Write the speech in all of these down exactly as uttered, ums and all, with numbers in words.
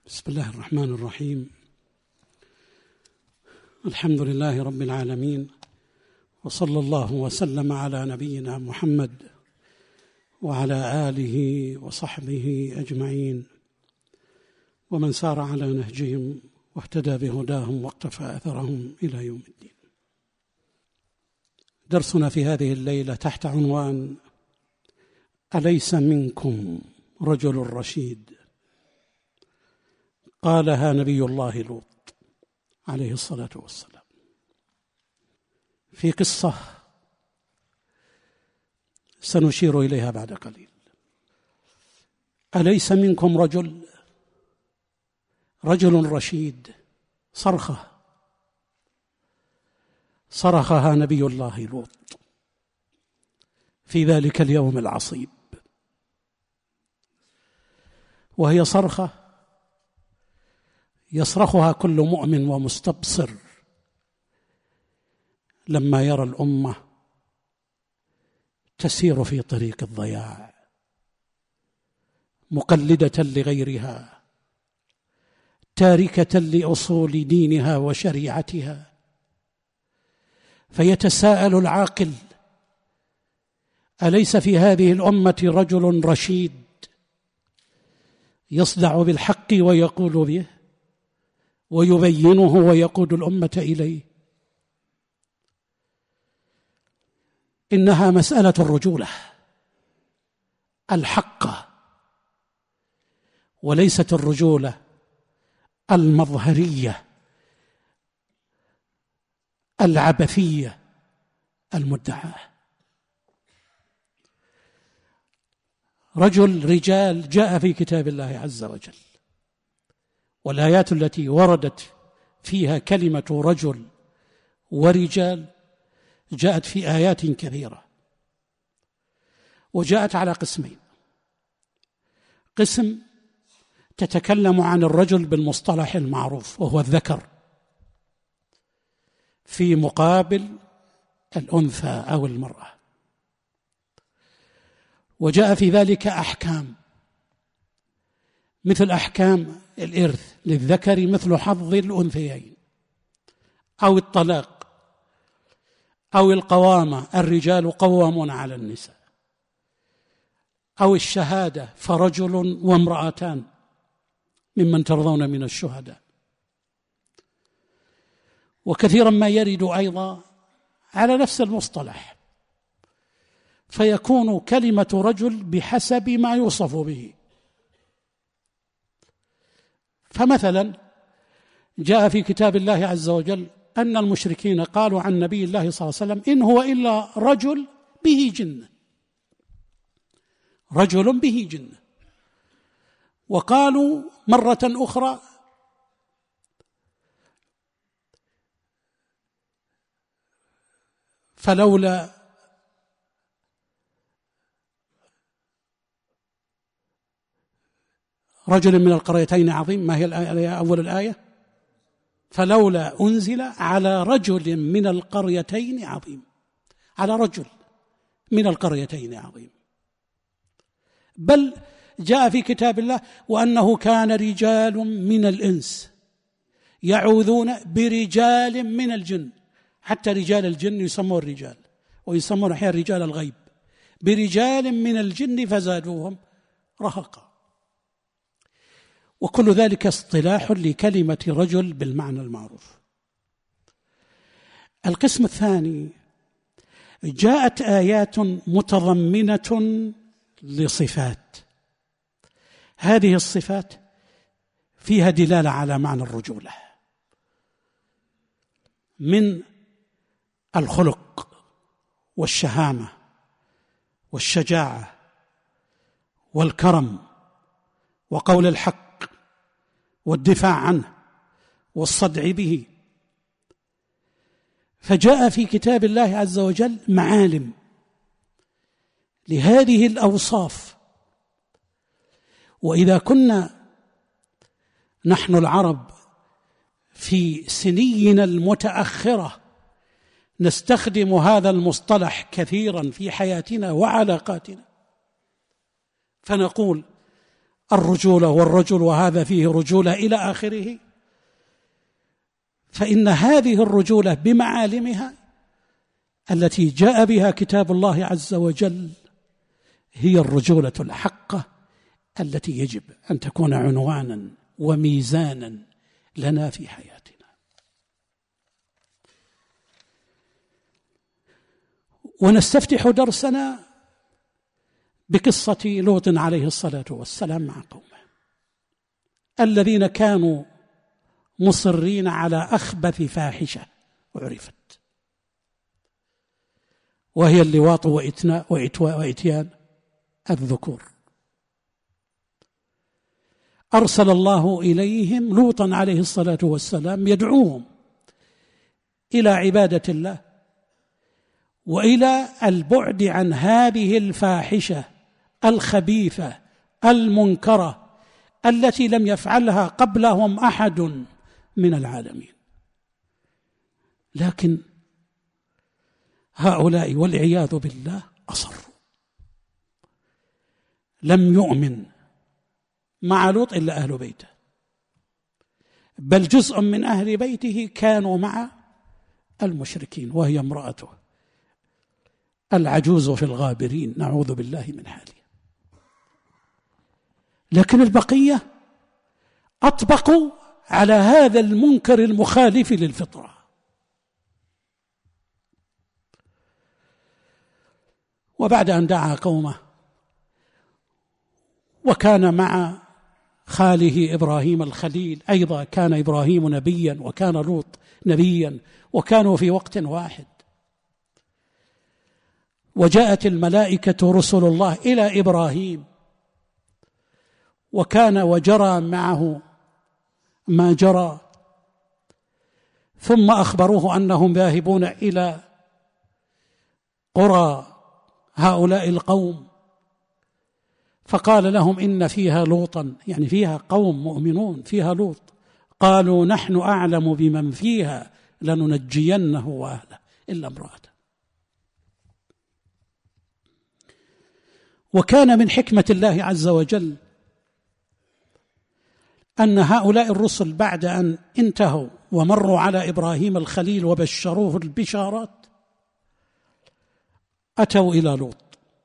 بسم الله الرحمن الرحيم. الحمد لله رب العالمين، وصلى الله وسلم على نبينا محمد وعلى آله وصحبه أجمعين ومن سار على نهجهم واهتدى بهداهم واقتفى أثرهم إلى يوم الدين. درسنا في هذه الليلة تحت عنوان أليس منكم رجل رشيد؟ قالها نبي الله لوط عليه الصلاة والسلام في قصة سنشير إليها بعد قليل. أليس منكم رجل رجل رشيد؟ صرخة صرخها نبي الله لوط في ذلك اليوم العصيب، وهي صرخة يصرخها كل مؤمن ومستبصر لما يرى الأمة تسير في طريق الضياع مقلدة لغيرها، تاركة لأصول دينها وشريعتها. فيتساءل العاقل: أليس في هذه الأمة رجل رشيد يصدع بالحق ويقول به ويبينه ويقود الأمة إليه؟ إنها مسألة الرجولة الحقة، وليست الرجولة المظهرية العبثية المدعاة. رجل رجال جاء في كتاب الله عز وجل، والآيات التي وردت فيها كلمة رجل ورجال جاءت في آيات كثيرة، وجاءت على قسمين: قسم تتكلم عن الرجل بالمصطلح المعروف وهو الذكر في مقابل الأنثى أو المرأة، وجاء في ذلك أحكام مثل أحكام الإرث للذكر مثل حظ الأنثيين، أو الطلاق، أو القوامة الرجال قوامون على النساء، أو الشهادة فرجل وامرأتان ممن ترضون من الشهداء. وكثيرا ما يرد أيضا على نفس المصطلح، فيكون كلمة رجل بحسب ما يوصف به. فمثلا جاء في كتاب الله عز وجل أن المشركين قالوا عن نبي الله صلى الله عليه وسلم: إن هو إلا رجل به جنة، رجل به جنة. وقالوا مرة أخرى: فلولا رجل من القريتين عظيم. ما هي الآية؟ أول الآية: فلولا أنزل على رجل من القريتين عظيم، على رجل من القريتين عظيم. بل جاء في كتاب الله: وأنه كان رجال من الإنس يعوذون برجال من الجن. حتى رجال الجن يسمون الرجال، ويسمون أحيانا رجال الغيب، برجال من الجن فزادوهم رهقا. وكل ذلك اصطلاح لكلمة رجل بالمعنى المعروف. القسم الثاني: جاءت آيات متضمنة لصفات، هذه الصفات فيها دلالة على معنى الرجولة، من الخلق والشهامة والشجاعة والكرم وقول الحق والدفاع عنه والصدع به. فجاء في كتاب الله عز وجل معالم لهذه الأوصاف. وإذا كنا نحن العرب في سنينا المتأخرة نستخدم هذا المصطلح كثيرا في حياتنا وعلاقاتنا، فنقول: الرجولة والرجل وهذا فيه رجولة إلى آخره، فإن هذه الرجولة بمعالمها التي جاء بها كتاب الله عز وجل هي الرجولة الحقة التي يجب أن تكون عنوانا وميزانا لنا في حياتنا. ونستفتح درسنا بقصة لوط عليه الصلاة والسلام مع قومه الذين كانوا مصرين على أخبث فاحشة وعرفت، وهي اللواط وإتيان الذكور. أرسل الله إليهم لوطا عليه الصلاة والسلام يدعوهم إلى عبادة الله وإلى البعد عن هذه الفاحشة الخبيثة المنكرة التي لم يفعلها قبلهم أحد من العالمين. لكن هؤلاء والعياذ بالله أصروا، لم يؤمن مع لوط إلا أهل بيته، بل جزء من أهل بيته كانوا مع المشركين، وهي امرأته العجوز في الغابرين، نعوذ بالله من حالها. لكن البقية أطبقوا على هذا المنكر المخالف للفطرة. وبعد أن دعا قومه وكان مع خاله إبراهيم الخليل، أيضا كان إبراهيم نبيا وكان لوط نبيا وكانوا في وقت واحد، وجاءت الملائكة رسل الله إلى إبراهيم وكان وجرى معه ما جرى، ثم أخبروه أنهم ذاهبون إلى قرى هؤلاء القوم، فقال لهم إن فيها لوطا، يعني فيها قوم مؤمنون، فيها لوط. قالوا نحن أعلم بمن فيها لننجينه وأهله إلا امرأته. وكان من حكمة الله عز وجل أن هؤلاء الرسل بعد أن انتهوا ومروا على إبراهيم الخليل وبشروه البشارات أتوا إلى لوط.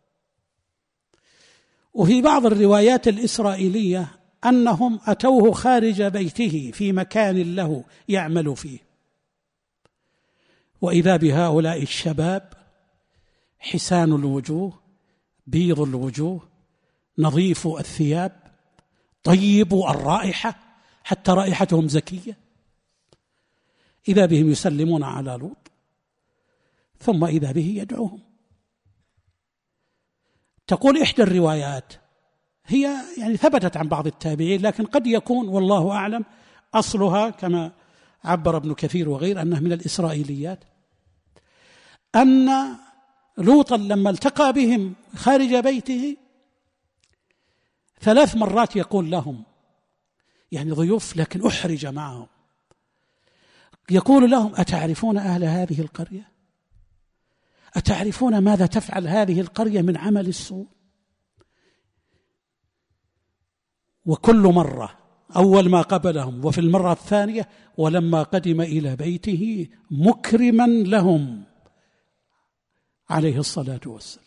وفي بعض الروايات الإسرائيلية أنهم أتوه خارج بيته في مكان له يعمل فيه، وإذا بهؤلاء الشباب حسان الوجوه، بيض الوجوه، نظيف الثياب، طيب الرائحة، حتى رائحتهم زكية، إذا بهم يسلمون على لوط، ثم إذا به يدعوهم. تقول إحدى الروايات، هي يعني ثبتت عن بعض التابعين لكن قد يكون والله أعلم أصلها كما عبر ابن كثير وغير أنه من الإسرائيليات، أن لوطا لما التقى بهم خارج بيته ثلاث مرات يقول لهم، يعني ضيوف لكن أحرج معهم، يقول لهم أتعرفون أهل هذه القرية؟ أتعرفون ماذا تفعل هذه القرية من عمل السوء؟ وكل مرة أول ما قبلهم وفي المرة الثانية ولما قدم إلى بيته مكرما لهم عليه الصلاة والسلام.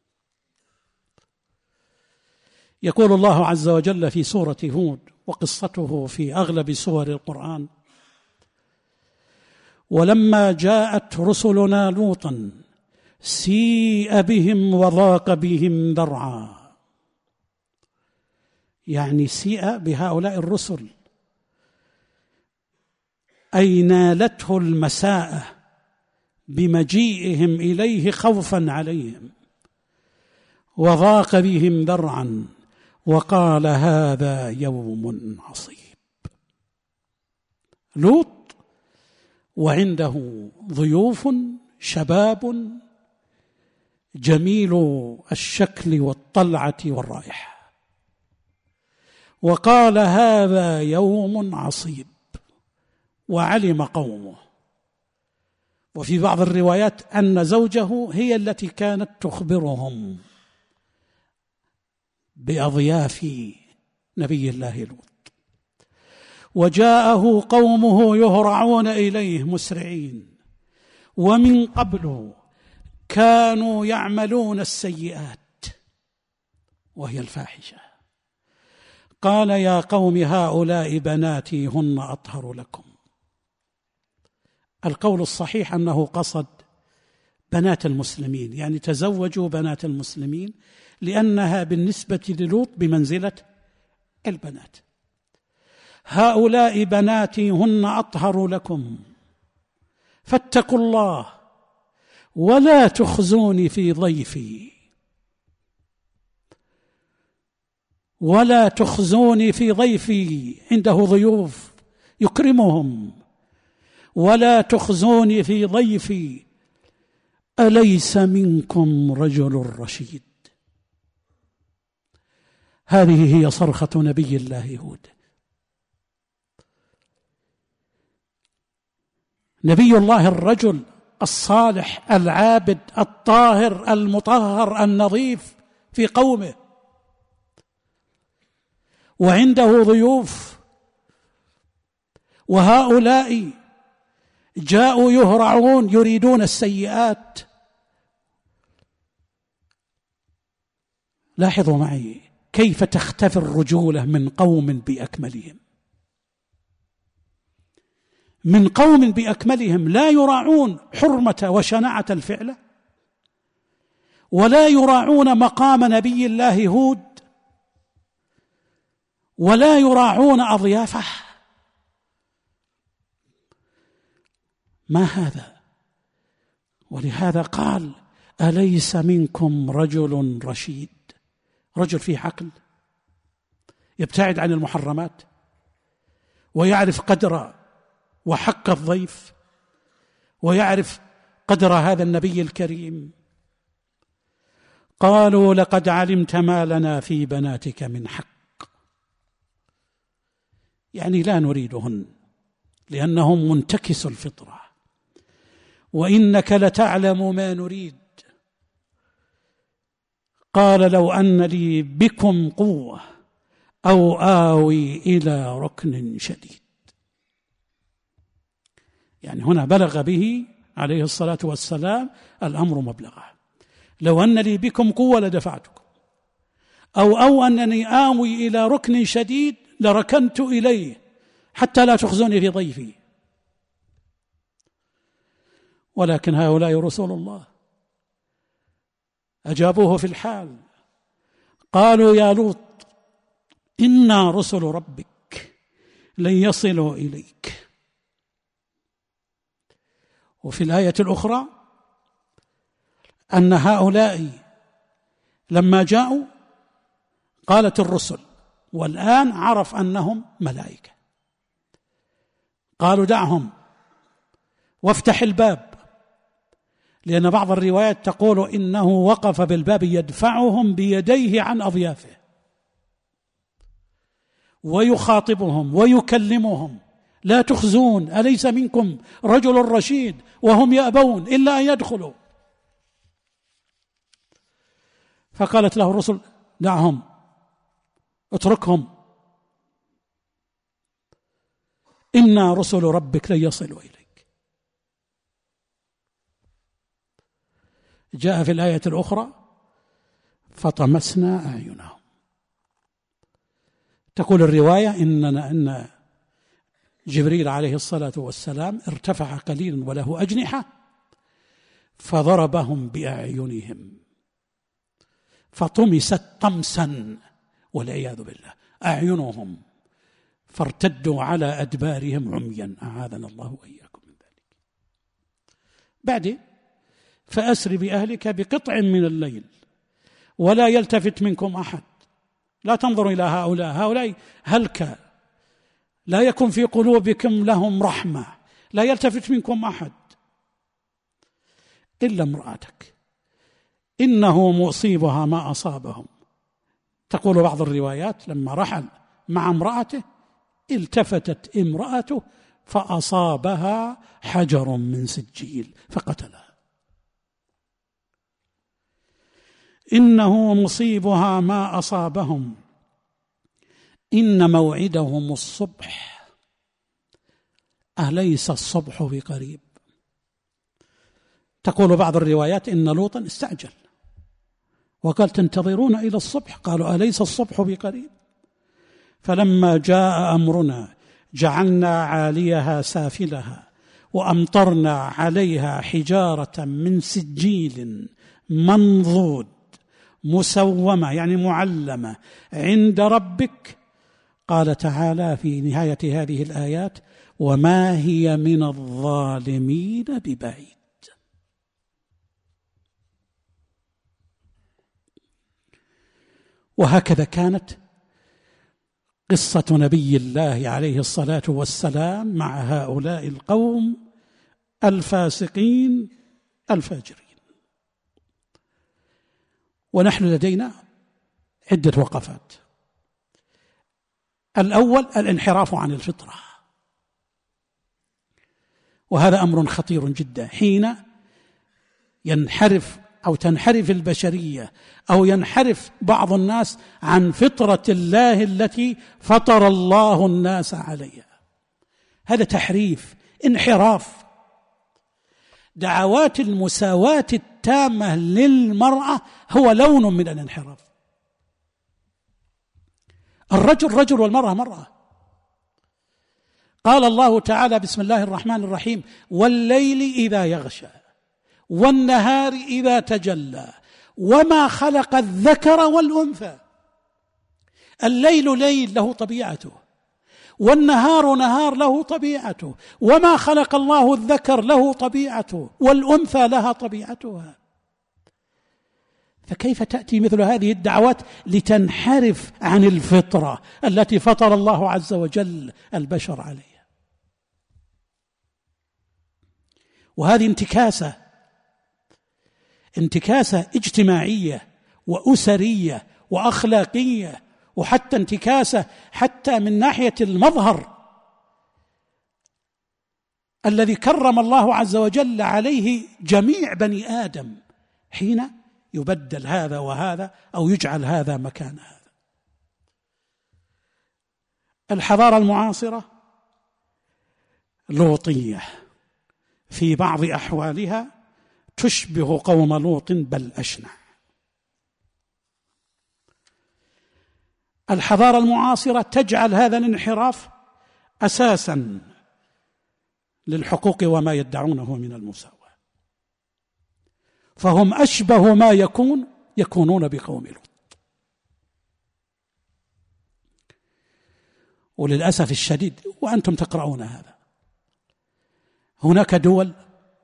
يقول الله عز وجل في سورة هود، وقصته في أغلب سور القرآن: ولما جاءت رسلنا لوطا سيء بهم وضاق بهم ذرعا. يعني سيء بهؤلاء الرسل أي نالته المساءة بمجيئهم إليه خوفا عليهم، وضاق بهم ذرعا وقال هذا يوم عصيب. لوط وعنده ضيوف شباب جميل الشكل والطلعة والرائحة، وقال هذا يوم عصيب، وعلم قومه. وفي بعض الروايات أن زوجه هي التي كانت تخبرهم بأضياف نبي الله لوط. وجاءه قومه يهرعون إليه مسرعين، ومن قبل كانوا يعملون السيئات وهي الفاحشة. قال يا قوم هؤلاء بناتي هن أطهر لكم. القول الصحيح أنه قصد بنات المسلمين، يعني تزوجوا بنات المسلمين، لأنها بالنسبة للوط بمنزلة البنات. هؤلاء بناتي هن أطهر لكم فاتقوا الله ولا تخزوني في ضيفي ولا تخزوني في ضيفي، عنده ضيوف يكرمهم. ولا تخزوني في ضيفي أليس منكم رجل رشيد. هذه هي صرخة نبي الله هود. نبي الله الرجل الصالح العابد الطاهر المطهر النظيف في قومه، وعنده ضيوف، وهؤلاء جاءوا يهرعون يريدون السيئات. لاحظوا معي كيف تختفي الرجولة من قوم بأكملهم، من قوم بأكملهم لا يراعون حرمة وشناعة الفعل، ولا يراعون مقام نبي الله هود، ولا يراعون أضيافه. ما هذا؟ ولهذا قال أليس منكم رجل رشيد، رجل فيه عقل يبتعد عن المحرمات ويعرف قدر وحق الضيف ويعرف قدر هذا النبي الكريم. قالوا لقد علمت ما لنا في بناتك من حق، يعني لا نريدهن لأنهم منتكس الفطرة، وإنك لتعلم ما نريد. قال لو أن لي بكم قوة أو آوي إلى ركن شديد. يعني هنا بلغ به عليه الصلاة والسلام الأمر مبلغه. لو أن لي بكم قوة لدفعتكم، أو أو أنني آوي إلى ركن شديد لركنت إليه حتى لا تخزوني في ضيفي. ولكن هؤلاء رسول الله أجابوه في الحال، قالوا يا لوط إنا رسل ربك لن يصلوا إليك. وفي الآية الأخرى أن هؤلاء لما جاءوا قالت الرسل، والآن عرف أنهم ملائكة، قالوا دعهم وافتح الباب، لأن بعض الروايات تقول إنه وقف بالباب يدفعهم بيديه عن أضيافه ويخاطبهم ويكلمهم، لا تخزون أليس منكم رجل رشيد، وهم يأبون إلا أن يدخلوا. فقالت له الرسل دعهم اتركهم إنا رسل ربك لن يصلوا إليك. جاء في الآية الأخرى فطمسنا أعينهم. تقول الرواية إننا إن جبريل عليه الصلاة والسلام ارتفع قليلا وله أجنحة فضربهم بأعينهم فطمست طمسا والعياذ بالله أعينهم فارتدوا على أدبارهم عميا، أعاذنا الله وإياكم من ذلك. بعد فأسر بأهلك بقطع من الليل ولا يلتفت منكم أحد، لا تنظروا إلى هؤلاء، هؤلاء هلك، لا يكن في قلوبكم لهم رحمة، لا يلتفت منكم أحد إلا امرأتك إنه مصيبها ما أصابهم. تقول بعض الروايات لما رحل مع امرأته التفتت امرأته فأصابها حجر من سجيل فقتلها. إنه مصيبها ما أصابهم إن موعدهم الصبح أليس الصبح بقريب. تقول بعض الروايات إن لوطا استعجل وقال تنتظرون إلى الصبح، قالوا أليس الصبح بقريب. فلما جاء أمرنا جعلنا عاليها سافلها وأمطرنا عليها حجارة من سجيل منضود مسومة يعني معلمة عند ربك. قال تعالى في نهاية هذه الآيات وما هي من الظالمين ببعيد. وهكذا كانت قصة نبي الله عليه الصلاة والسلام مع هؤلاء القوم الفاسقين الفاجرين. ونحن لدينا عدة وقفات. الأول الانحراف عن الفطرة، وهذا أمر خطير جدا. حين ينحرف أو تنحرف البشرية أو ينحرف بعض الناس عن فطرة الله التي فطر الله الناس عليها، هذا تحريف، انحراف. دعوات المساواة التامة للمرأة هو لون من الانحراف. الرجل رجل والمرأة مرأة. قال الله تعالى بسم الله الرحمن الرحيم والليل إذا يغشى والنهار إذا تجلى وما خلق الذكر والأنثى. الليل ليل له طبيعته، والنهار نهار له طبيعته، وما خلق الله الذكر له طبيعته، والأنثى لها طبيعتها. فكيف تأتي مثل هذه الدعوات لتنحرف عن الفطرة التي فطر الله عز وجل البشر عليها؟ وهذه انتكاسة انتكاسة اجتماعية وأسرية وأخلاقية، وحتى انتكاسة حتى من ناحية المظهر الذي كرم الله عز وجل عليه جميع بني آدم، حين يبدل هذا وهذا أو يجعل هذا مكان هذا. الحضارة المعاصرة لوطية في بعض أحوالها تشبه قوم لوط بل أشنع. الحضارة المعاصرة تجعل هذا الانحراف أساساً للحقوق وما يدعونه من المساواة، فهم أشبه ما يكون يكونون بقوم لوط. وللأسف الشديد وأنتم تقرؤون هذا، هناك دول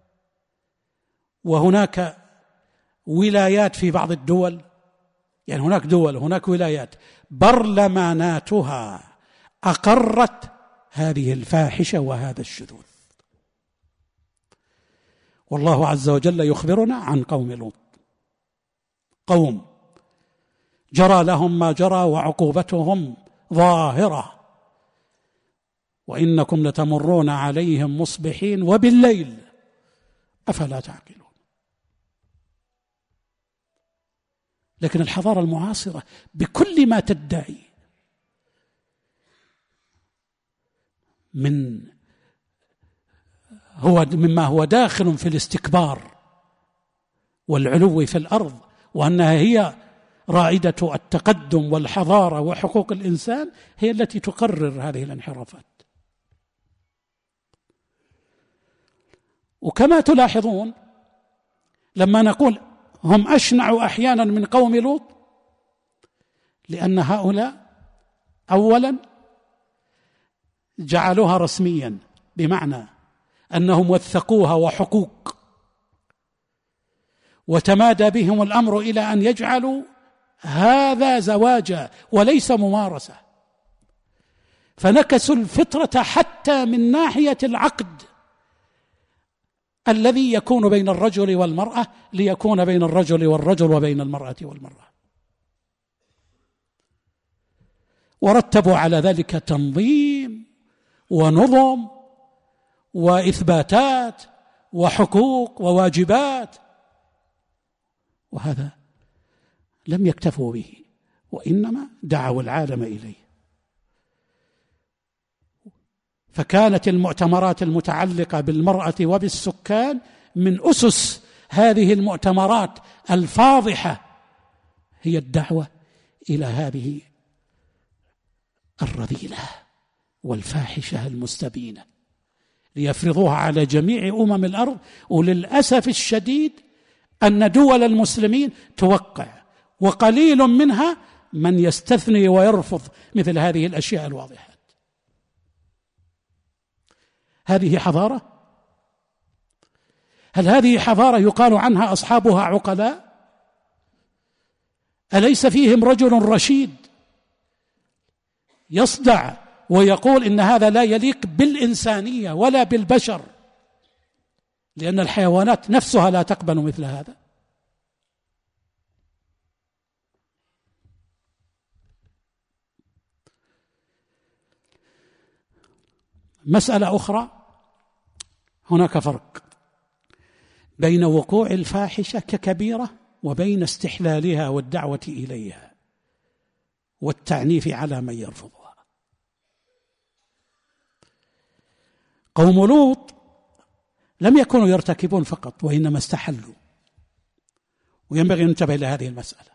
وهناك ولايات في بعض الدول، يعني هناك دول هناك ولايات برلماناتها أقرت هذه الفاحشة وهذا الشذوذ. والله عز وجل يخبرنا عن قوم لوط، قوم جرى لهم ما جرى وعقوبتهم ظاهرة، وإنكم لتمرون عليهم مصبحين وبالليل أفلا تعقلون. لكن الحضارة المعاصرة بكل ما تدعي من هو مما هو داخل في الاستكبار والعلو في الأرض، وأنها هي رائدة التقدم والحضارة وحقوق الإنسان، هي التي تقرر هذه الانحرافات. وكما تلاحظون لما نقول هم أشنع أحيانا من قوم لوط، لأن هؤلاء أولا جعلوها رسميا، بمعنى أنهم وثقوها وحقوق، وتمادى بهم الأمر إلى أن يجعلوا هذا زواجا وليس ممارسة، فنكسوا الفطرة حتى من ناحية العقد الذي يكون بين الرجل والمرأة ليكون بين الرجل والرجل وبين المرأة والمرأة، ورتبوا على ذلك تنظيم ونظم وإثباتات وحقوق وواجبات، وهذا لم يكتفوا به وإنما دعوا العالم إليه. فكانت المؤتمرات المتعلقة بالمرأة وبالسكان من أسس هذه المؤتمرات الفاضحة هي الدعوة إلى هذه الرذيلة والفاحشة المستبينة ليفرضوها على جميع أمم الأرض. وللأسف الشديد أن دول المسلمين توقع، وقليل منها من يستثني ويرفض مثل هذه الأشياء الواضحات. هذه حضارة؟ هل هذه حضارة يقال عنها أصحابها عقلاء؟ أليس فيهم رجل رشيد يصدع ويقول إن هذا لا يليق بالإنسانية ولا بالبشر، لأن الحيوانات نفسها لا تقبل مثل هذا؟ مسألة أخرى، هناك فرق بين وقوع الفاحشة ككبيرة وبين استحلالها والدعوة إليها والتعنيف على من يرفضها. قوم لوط لم يكونوا يرتكبون فقط، وإنما استحلوا، وينبغي أن ننتبه إلى هذه المسألة،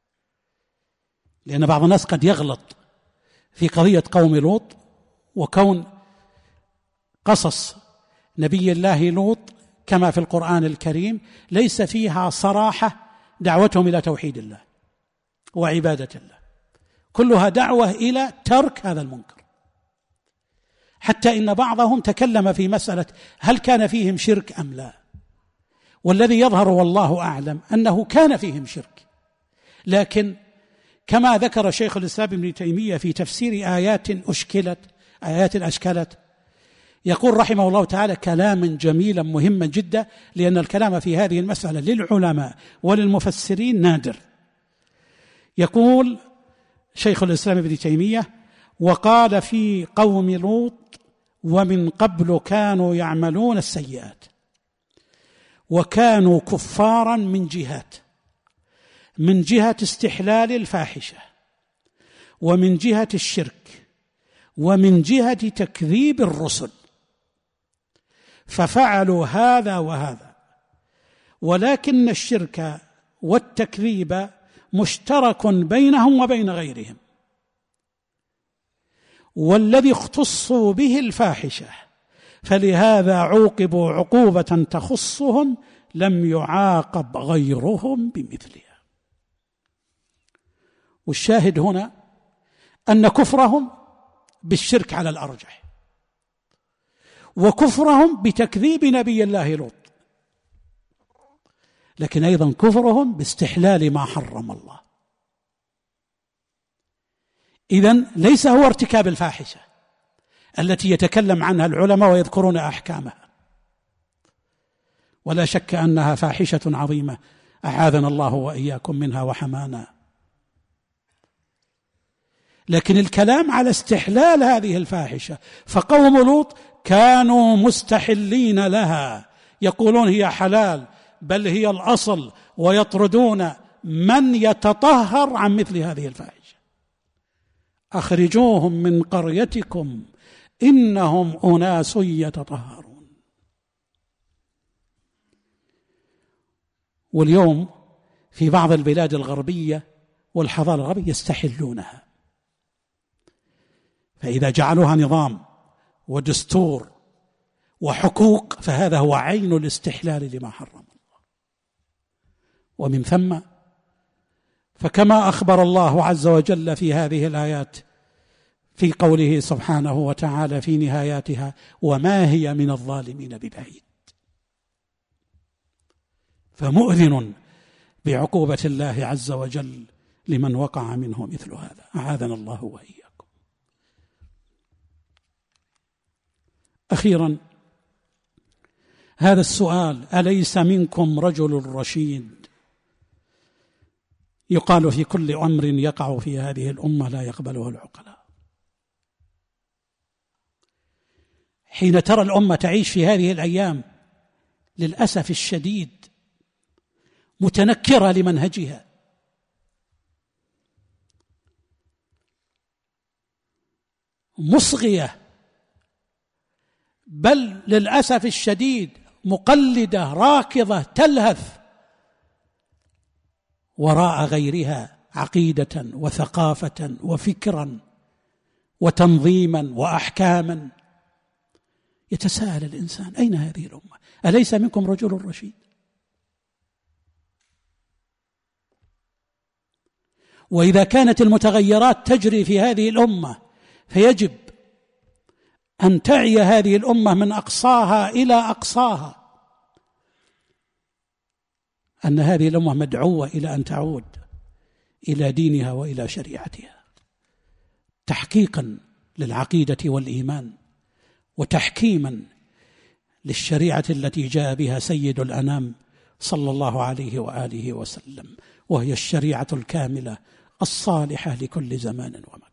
لأن بعض الناس قد يغلط في قضية قوم لوط، وكون قصص نبي الله لوط كما في القرآن الكريم ليس فيها صراحة دعوتهم إلى توحيد الله وعبادة الله، كلها دعوة إلى ترك هذا المنكر، حتى إن بعضهم تكلم في مسألة هل كان فيهم شرك أم لا، والذي يظهر والله أعلم أنه كان فيهم شرك، لكن كما ذكر شيخ الإسلام ابن تيمية في تفسير آيات أشكلت آيات أشكلت يقول رحمه الله تعالى كلاما جميلا مهما جدا، لأن الكلام في هذه المسألة للعلماء وللمفسرين نادر. يقول شيخ الإسلام ابن تيمية: وقال في قوم لوط: ومن قبل كانوا يعملون السيئات، وكانوا كفارا من جهات، من جهة استحلال الفاحشة، ومن جهة الشرك، ومن جهة تكذيب الرسل، ففعلوا هذا وهذا، ولكن الشرك والتكذيب مشترك بينهم وبين غيرهم، والذي اختصوا به الفاحشة، فلهذا عوقبوا عقوبة تخصهم لم يعاقب غيرهم بمثلها. والشاهد هنا أن كفرهم بالشرك على الأرجح، وكفرهم بتكذيب نبي الله لوط، لكن أيضا كفرهم باستحلال ما حرم الله. إذن ليس هو ارتكاب الفاحشة التي يتكلم عنها العلماء ويذكرون أحكامها، ولا شك أنها فاحشة عظيمة، أعاذنا الله وإياكم منها وحمانا، لكن الكلام على استحلال هذه الفاحشة، فقوم لوط كانوا مستحلين لها، يقولون هي حلال بل هي الأصل، ويطردون من يتطهر عن مثل هذه الفاحشة. أخرجوهم من قريتكم إنهم أناس يتطهرون. واليوم في بعض البلاد الغربية والحضارة الغربية يستحلونها، فإذا جعلوها نظام ودستور وحقوق فهذا هو عين الاستحلال لما حرم الله. ومن ثم فكما أخبر الله عز وجل في هذه الآيات في قوله سبحانه وتعالى في نهاياتها: وما هي من الظالمين ببعيد، فمؤذن بعقوبة الله عز وجل لمن وقع منه مثل هذا، أعاذنا الله وإياكم. أخيرا هذا السؤال: أليس منكم رجل رشيد؟ يقال في كل أمر يقع في هذه الأمة لا يقبله العقلاء. حين ترى الأمة تعيش في هذه الأيام للأسف الشديد متنكرة لمنهجها، مصغية بل للأسف الشديد مقلدة راكضة تلهث وراء غيرها عقيدة وثقافة وفكرا وتنظيما وأحكاما. يتساءل الإنسان: أين هذه الأمة؟ أليس منكم رجل رشيد؟ وإذا كانت المتغيرات تجري في هذه الأمة فيجب أن تعي هذه الأمة من أقصاها إلى أقصاها أن هذه الأمة مدعوة إلى أن تعود إلى دينها وإلى شريعتها، تحقيقا للعقيدة والإيمان وتحكيما للشريعة التي جاء بها سيد الأنام صلى الله عليه وآله وسلم، وهي الشريعة الكاملة الصالحة لكل زمان ومكان.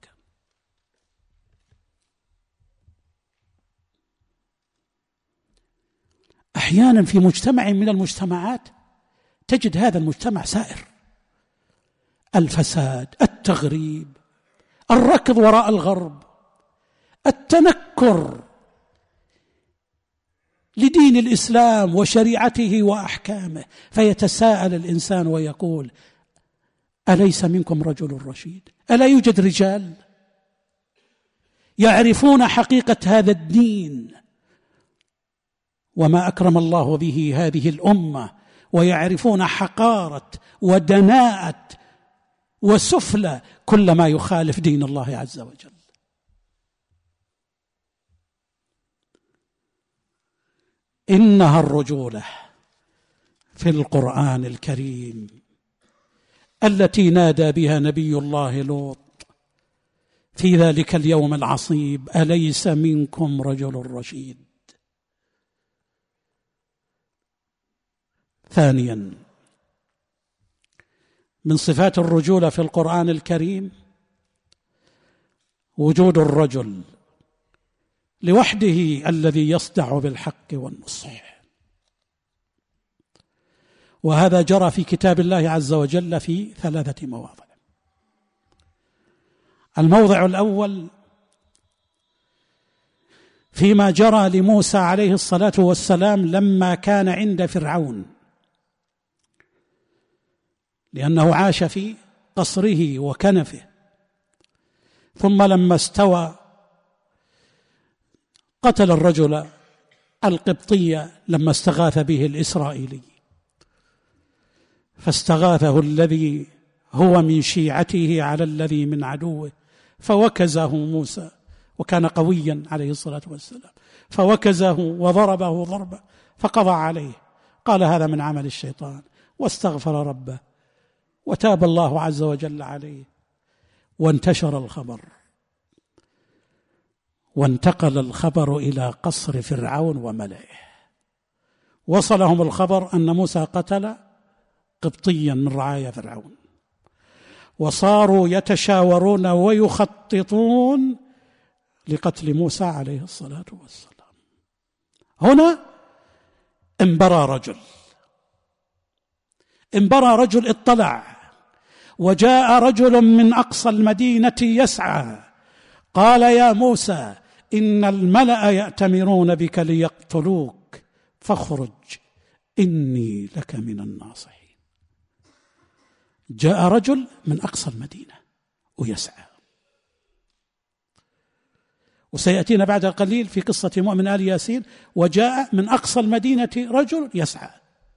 أحيانا في مجتمع من المجتمعات تجد هذا المجتمع سائر، الفساد، التغريب، الركض وراء الغرب، التنكر لدين الإسلام وشريعته وأحكامه، فيتساءل الإنسان ويقول: أليس منكم رجل رشيد؟ ألا يوجد رجال يعرفون حقيقة هذا الدين وما أكرم الله به هذه الأمة، ويعرفون حقارة ودناءة وسفلى كل ما يخالف دين الله عز وجل؟ إنها الرجولة في القرآن الكريم التي نادى بها نبي الله لوط في ذلك اليوم العصيب: أليس منكم رجل رشيد؟ ثانيا، من صفات الرجولة في القرآن الكريم وجود الرجل لوحده الذي يصدع بالحق والنصح، وهذا جرى في كتاب الله عز وجل في ثلاثة مواضع. الموضع الأول فيما جرى لموسى عليه الصلاة والسلام لما كان عند فرعون، لأنه عاش في قصره وكنفه، ثم لما استوى قتل الرجل القبطي لما استغاث به الإسرائيلي، فاستغاثه الذي هو من شيعته على الذي من عدوه فوكزه موسى، وكان قويا عليه الصلاة والسلام، فوكزه وضربه ضربة فقضى عليه. قال: هذا من عمل الشيطان، واستغفر ربه وتاب الله عز وجل عليه، وانتشر الخبر، وانتقل الخبر إلى قصر فرعون وملئه. وصلهم الخبر أن موسى قتل قبطيا من رعايا فرعون، وصاروا يتشاورون ويخططون لقتل موسى عليه الصلاة والسلام. هنا انبرى رجل انبرى رجل اطلع، وجاء رجل من أقصى المدينة يسعى، قال: يا موسى إن الملأ يأتمرون بك ليقتلوك فاخرج إني لك من الناصحين. جاء رجل من أقصى المدينة ويسعى، وسيأتينا بعد قليل في قصة مؤمن آل ياسين: وجاء من أقصى المدينة رجل يسعى.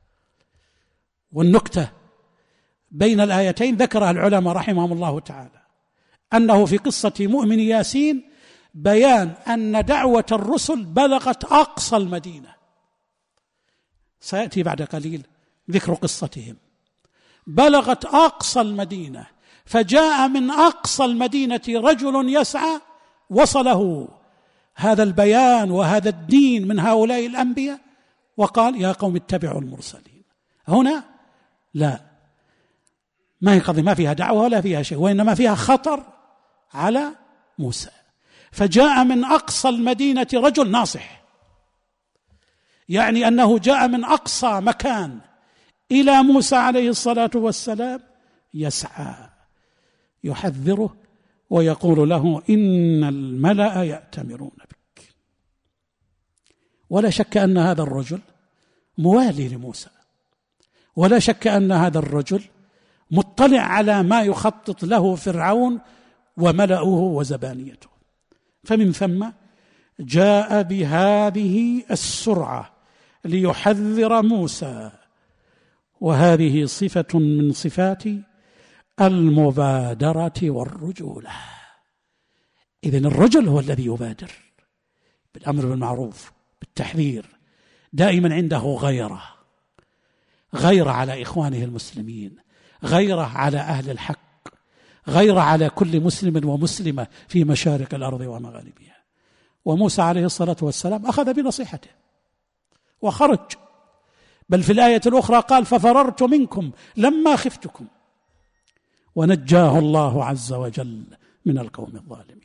والنكتة بين الآيتين ذكرها العلماء رحمهم الله تعالى أنه في قصة مؤمن ياسين بيان أن دعوة الرسل بلغت أقصى المدينة. سيأتي بعد قليل ذكر قصتهم. بلغت أقصى المدينة، فجاء من أقصى المدينة رجل يسعى، وصله هذا البيان وهذا الدين من هؤلاء الأنبياء، وقال: يا قوم اتبعوا المرسلين. هنا لا، ما هي قضية ما فيها دعوة ولا فيها شيء، وإنما فيها خطر على موسى. فجاء من أقصى المدينة رجل ناصح، يعني أنه جاء من أقصى مكان إلى موسى عليه الصلاة والسلام يسعى، يحذره ويقول له: إن الملأ يأتمرون بك. ولا شك أن هذا الرجل موالي لموسى، ولا شك أن هذا الرجل مطلع على ما يخطط له فرعون وملأه وزبانيته. فمن ثم جاء بهذه السرعة ليحذر موسى، وهذه صفة من صفات المبادرة والرجولة. إذن الرجل هو الذي يبادر بالأمر بالمعروف بالتحذير، دائما عنده غيرة، غيرة على إخوانه المسلمين، غيرة على أهل الحق، غيرة على كل مسلم ومسلمة في مشارق الأرض ومغاربها. وموسى عليه الصلاة والسلام أخذ بنصيحته وخرج، بل في الآية الأخرى قال ففررت منكم لما خفتكم، ونجاه الله عز وجل من القوم الظالمين.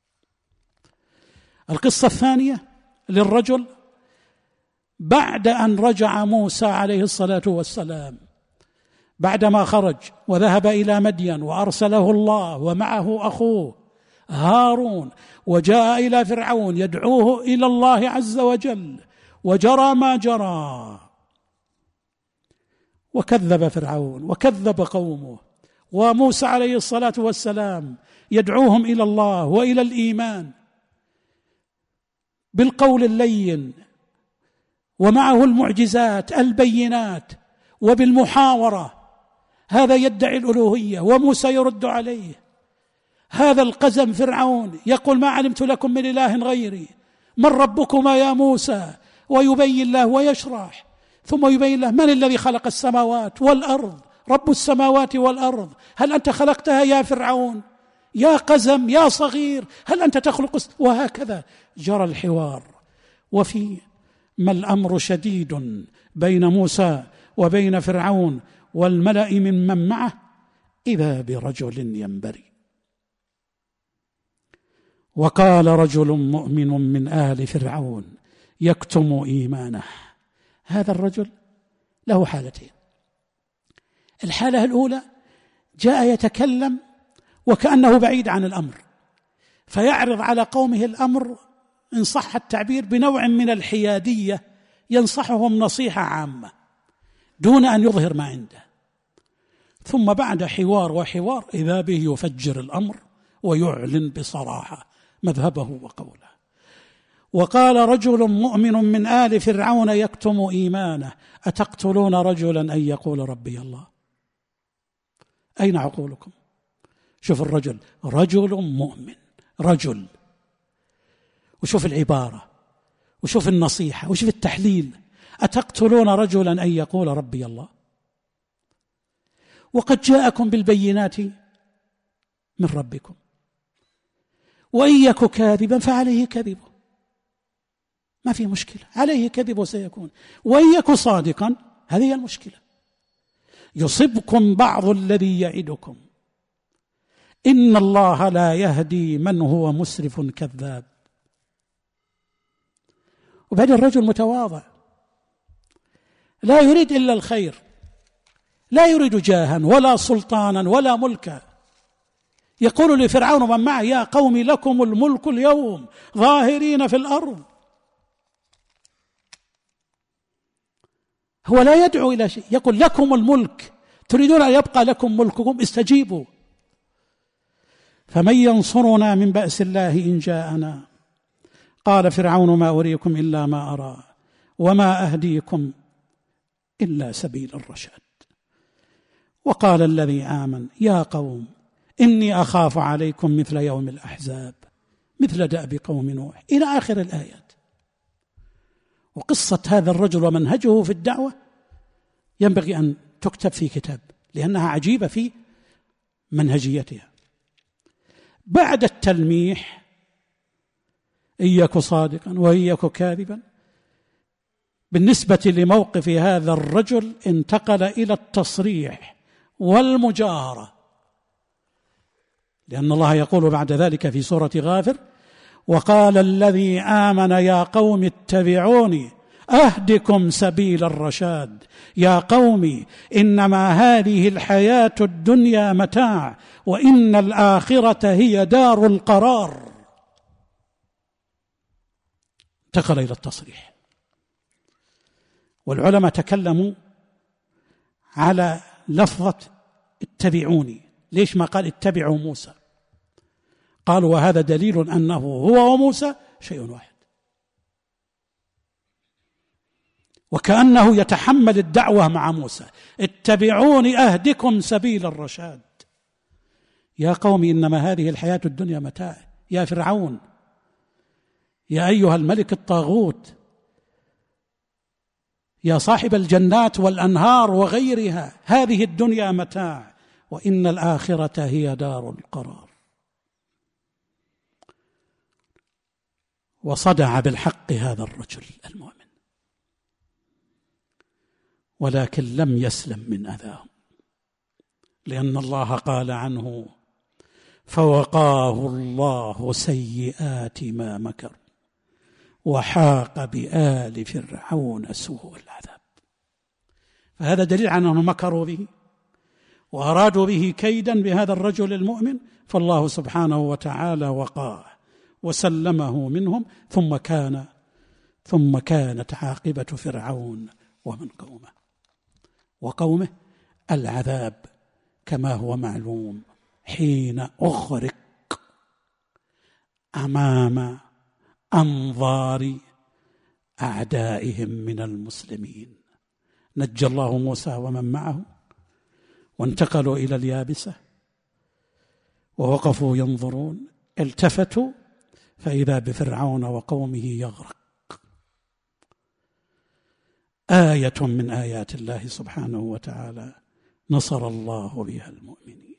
القصة الثانية للرجل بعد أن رجع موسى عليه الصلاة والسلام، بعدما خرج وذهب إلى مدين وأرسله الله ومعه أخوه هارون، وجاء إلى فرعون يدعوه إلى الله عز وجل، وجرى ما جرى، وكذب فرعون وكذب قومه، وموسى عليه الصلاة والسلام يدعوهم إلى الله وإلى الإيمان بالقول اللين، ومعه المعجزات البينات وبالمحاورة. هذا يدعي الألوهية وموسى يرد عليه. هذا القزم فرعون يقول ما علمت لكم من إله غيري، من ربكما يا موسى، ويبين له ويشرح، ثم يبين له من الذي خلق السماوات والأرض، رب السماوات والأرض، هل أنت خلقتها يا فرعون؟ يا قزم يا صغير، هل أنت تخلق؟ وهكذا جرى الحوار. وفي ما الأمر شديد بين موسى وبين فرعون والملأ من من معه، إذا برجل ينبري. وقال رجل مؤمن من آل فرعون يكتم إيمانه. هذا الرجل له حالتين. الحالة الأولى جاء يتكلم وكأنه بعيد عن الأمر، فيعرض على قومه الأمر إن صح التعبير بنوع من الحيادية، ينصحهم نصيحة عامة دون أن يظهر ما عنده. ثم بعد حوار وحوار إذا به يفجر الأمر ويعلن بصراحة مذهبه وقوله. وقال رجل مؤمن من آل فرعون يكتم إيمانه أتقتلون رجلا أن يقول ربي الله؟ أين عقولكم؟ شوف الرجل، رجل مؤمن، رجل، وشوف العبارة وشوف النصيحة وشوف التحليل. أتقتلون رجلا أن يقول ربي الله؟ وقد جاءكم بالبينات من ربكم، وإن يك كاذبا فعليه كذبه، ما في مشكلة، عليه كذب سيكون، وإن يك صادقا هذه هي المشكلة. يصبكم بعض الذي يعدكم إن الله لا يهدي من هو مسرف كذاب. وبعد الرجل متواضع لا يريد إلا الخير، لا يريد جاها ولا سلطانا ولا ملكا. يقول لفرعون ومن معه يا قوم لكم الملك اليوم ظاهرين في الأرض. هو لا يدعو إلى شيء، يقول لكم الملك، تريدون أن يبقى لكم ملككم؟ استجيبوا. فمن ينصرنا من بأس الله إن جاءنا؟ قال فرعون ما أريكم إلا ما أرى وما أهديكم إلا سبيل الرشاد. وقال الذي آمن يا قوم إني أخاف عليكم مثل يوم الأحزاب مثل دأب قوم نوح إلى آخر الآيات. وقصة هذا الرجل ومنهجه في الدعوة ينبغي أن تكتب في كتاب، لأنها عجيبة في منهجيتها. بعد التلميح إن يك صادقا وإن يك كاذبا، بالنسبة لموقف هذا الرجل انتقل إلى التصريح والمجاهرة، لأن الله يقول بعد ذلك في سورة غافر وقال الذي آمن يا قوم اتبعوني أهدكم سبيل الرشاد. يا قوم إنما هذه الحياة الدنيا متاع وإن الآخرة هي دار القرار. انتقل إلى التصريح والعلماء تكلموا على لفظة اتبعوني. ليش ما قال اتبعوا موسى؟ قالوا وهذا دليل أنه هو وموسى شيء واحد، وكأنه يتحمل الدعوة مع موسى: اتبعوني أهدكم سبيل الرشاد. يا قوم إنما هذه الحياة الدنيا متاع. يا فرعون، يا أيها الملك الطاغوت، يا صاحب الجنات والأنهار وغيرها، هذه الدنيا متاع وإن الآخرة هي دار القرار. وصدع بالحق هذا الرجل المؤمن، ولكن لم يسلم من أذاهم، لأن الله قال عنه: فوقاه الله سيئات ما مكروا وحاق بآل فرعون سوء العذاب. فهذا دليل على أنهم مكروا به وأرادوا به كيدا بهذا الرجل المؤمن، فالله سبحانه وتعالى وقاه وسلمه منهم، ثم كان ثم كانت عاقبة فرعون ومن قومه وقومه العذاب، كما هو معلوم، حين أغرق أمام أنظار أعدائهم من المسلمين. نجى الله موسى ومن معه وانتقلوا إلى اليابسة، ووقفوا ينظرون، التفتوا فإذا بفرعون وقومه يغرق. آية من آيات الله سبحانه وتعالى نصر الله بها المؤمنين.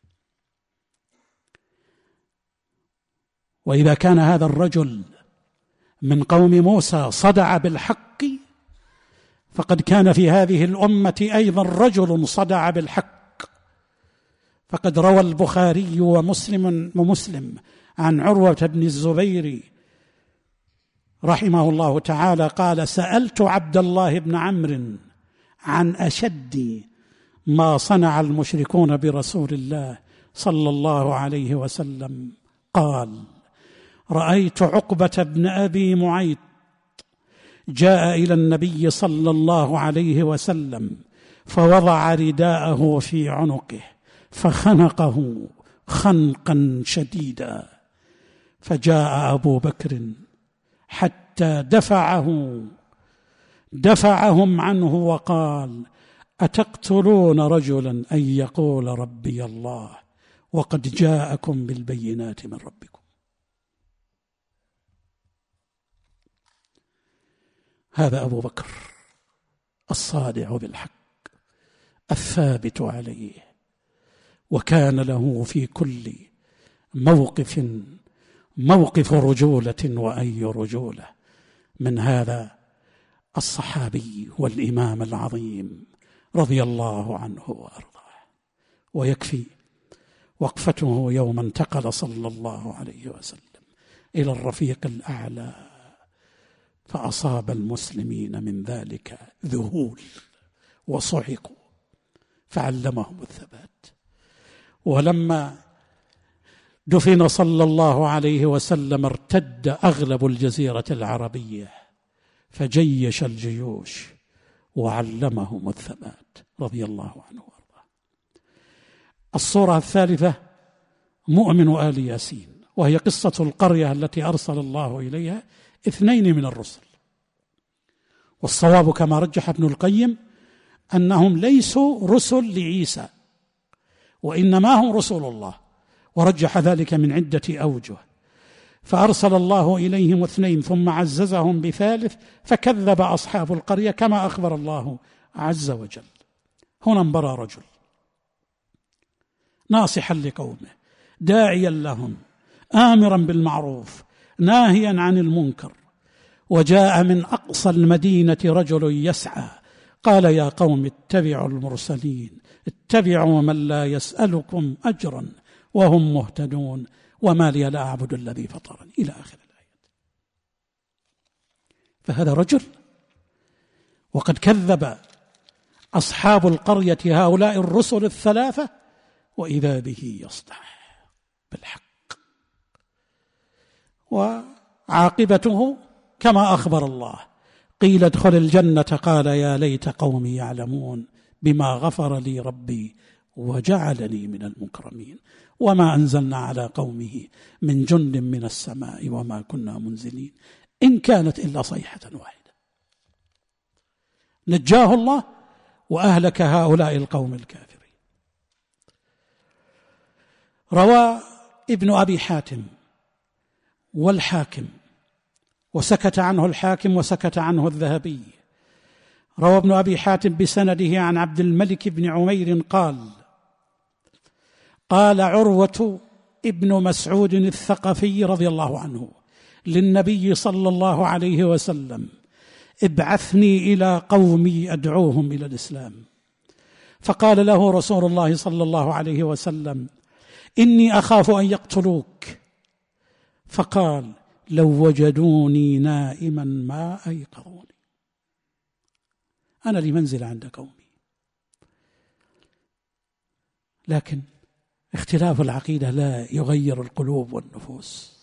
وإذا كان هذا الرجل من قوم موسى صدع بالحق، فقد كان في هذه الأمة أيضا رجل صدع بالحق. فقد روى البخاري ومسلم ومسلم عن عروة بن الزبير رحمه الله تعالى قال: سألت عبد الله بن عمرو عن أشد ما صنع المشركون برسول الله صلى الله عليه وسلم، قال: رأيت عقبة بن أبي معيط جاء إلى النبي صلى الله عليه وسلم فوضع رداءه في عنقه فخنقه خنقا شديدا، فجاء أبو بكر حتى دفعه دفعهم عنه وقال: أتقتلون رجلا أن يقول ربي الله وقد جاءكم بالبينات من ربكم؟ هذا أبو بكر الصادع بالحق الثابت عليه، وكان له في كل موقف موقف رجولة وأي رجولة من هذا الصحابي والإمام العظيم رضي الله عنه وأرضاه. ويكفي وقفته يوم انتقل صلى الله عليه وسلم إلى الرفيق الأعلى، فأصاب المسلمين من ذلك ذهول وصعقوا، فعلمهم الثبات. ولما دفن صلى الله عليه وسلم ارتد أغلب الجزيرة العربية، فجيش الجيوش وعلمهم الثبات رضي الله عنه وارضاه. الصورة الثالثة مؤمن آل ياسين، وهي قصة القرية التي أرسل الله إليها اثنين من الرسل. والصواب كما رجح ابن القيم أنهم ليسوا رسل لعيسى، وإنما هم رسول الله، ورجح ذلك من عدة أوجه. فأرسل الله إليهم اثنين ثم عززهم بثالث، فكذب أصحاب القرية كما أخبر الله عز وجل. هنا انبرى رجل ناصحا لقومه، داعيا لهم، آمرا بالمعروف، ناهيا عن المنكر. وجاء من أقصى المدينة رجل يسعى، قال: يا قوم اتبعوا المرسلين، اتبعوا من لا يسألكم أجرا وهم مهتدون، وما لي لا أعبد الذي فطرني، إلى آخر الآية. فهذا رجل، وقد كذب أصحاب القرية هؤلاء الرسل الثلاثة، وإذا به يصدع بالحق، وعاقبته كما أخبر الله: قيل ادخل الجنة قال يا ليت قومي يعلمون بما غفر لي ربي وجعلني من المكرمين وما أنزلنا على قومه من جند من السماء وما كنا منزلين إن كانت إلا صيحة واحدة. نجاه الله وأهلك هؤلاء القوم الكافرين. روى ابن أبي حاتم والحاكم وسكت عنه الحاكم وسكت عنه الذهبي. روى ابن أبي حاتم بسنده عن عبد الملك بن عمير قال قال عروة ابن مسعود الثقفي رضي الله عنه للنبي صلى الله عليه وسلم ابعثني إلى قومي أدعوهم إلى الإسلام. فقال له رسول الله صلى الله عليه وسلم إني أخاف أن يقتلوك. فقال لو وجدوني نائما ما أيقظوني، أنا لي منزل عند قومي. لكن اختلاف العقيدة لا يغير القلوب والنفوس.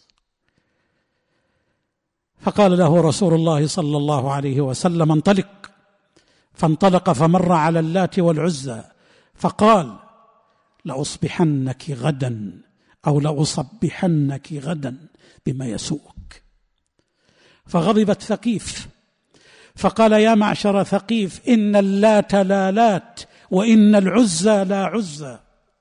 فقال له رسول الله صلى الله عليه وسلم انطلق. فانطلق فمر على اللات والعزى فقال لأصبحنك غدا أو لأصبحنك غدا بما يسوءك. فغضبت ثقيف فقال يا معشر ثقيف إن اللات لا لات وإن العزى لا عزى،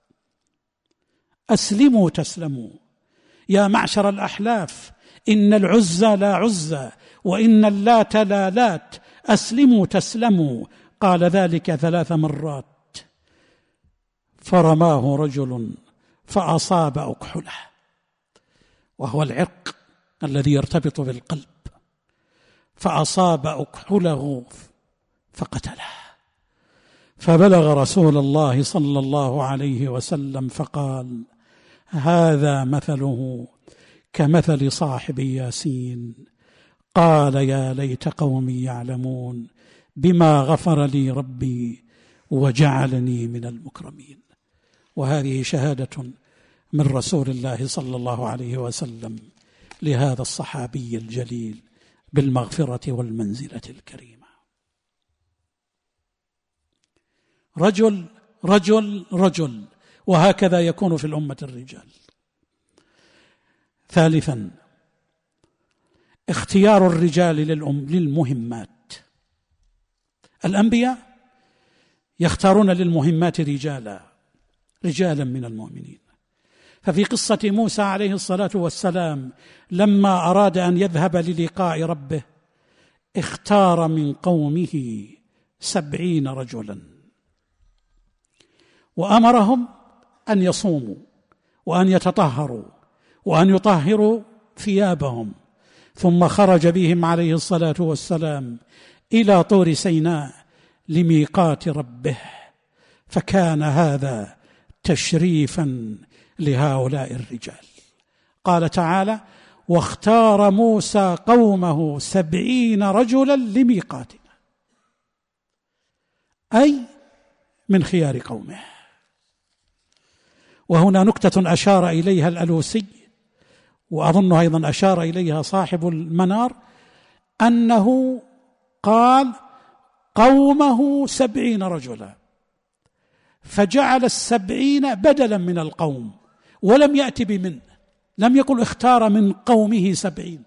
أسلموا تسلموا. يا معشر الأحلاف إن العزى لا عزى وإن اللات لا لات، أسلموا تسلموا. قال ذلك ثلاث مرات فرماه رجل فأصاب أكحله، وهو العرق الذي يرتبط بالقلب، فأصاب أكحله فقتله. فبلغ رسول الله صلى الله عليه وسلم فقال هذا مثله كمثل صاحب ياسين قال يا ليت قومي يعلمون بما غفر لي ربي وجعلني من المكرمين. وهذه شهادة من رسول الله صلى الله عليه وسلم لهذا الصحابي الجليل بالمغفرة والمنزلة الكريمة. رجل رجل رجل، وهكذا يكون في الأمة الرجال. ثالثا اختيار الرجال للأم للمهمات. الأنبياء يختارون للمهمات رجالا رجالا من المؤمنين. ففي قصة موسى عليه الصلاة والسلام لما أراد أن يذهب للقاء ربه اختار من قومه سبعين رجلا وأمرهم أن يصوموا وأن يتطهروا وأن يطهروا ثيابهم، ثم خرج بهم عليه الصلاة والسلام إلى طور سيناء لميقات ربه. فكان هذا تشريفا لهؤلاء الرجال. قال تعالى واختار موسى قومه سبعين رجلا لميقاتنا، أي من خيار قومه. وهنا نكتة أشار إليها الألوسي وأظن أيضا أشار إليها صاحب المنار، أنه قال قومه سبعين رجلا، فجعل السبعين بدلا من القوم ولم يأتي بمن، لم يقل اختار من قومه سبعين.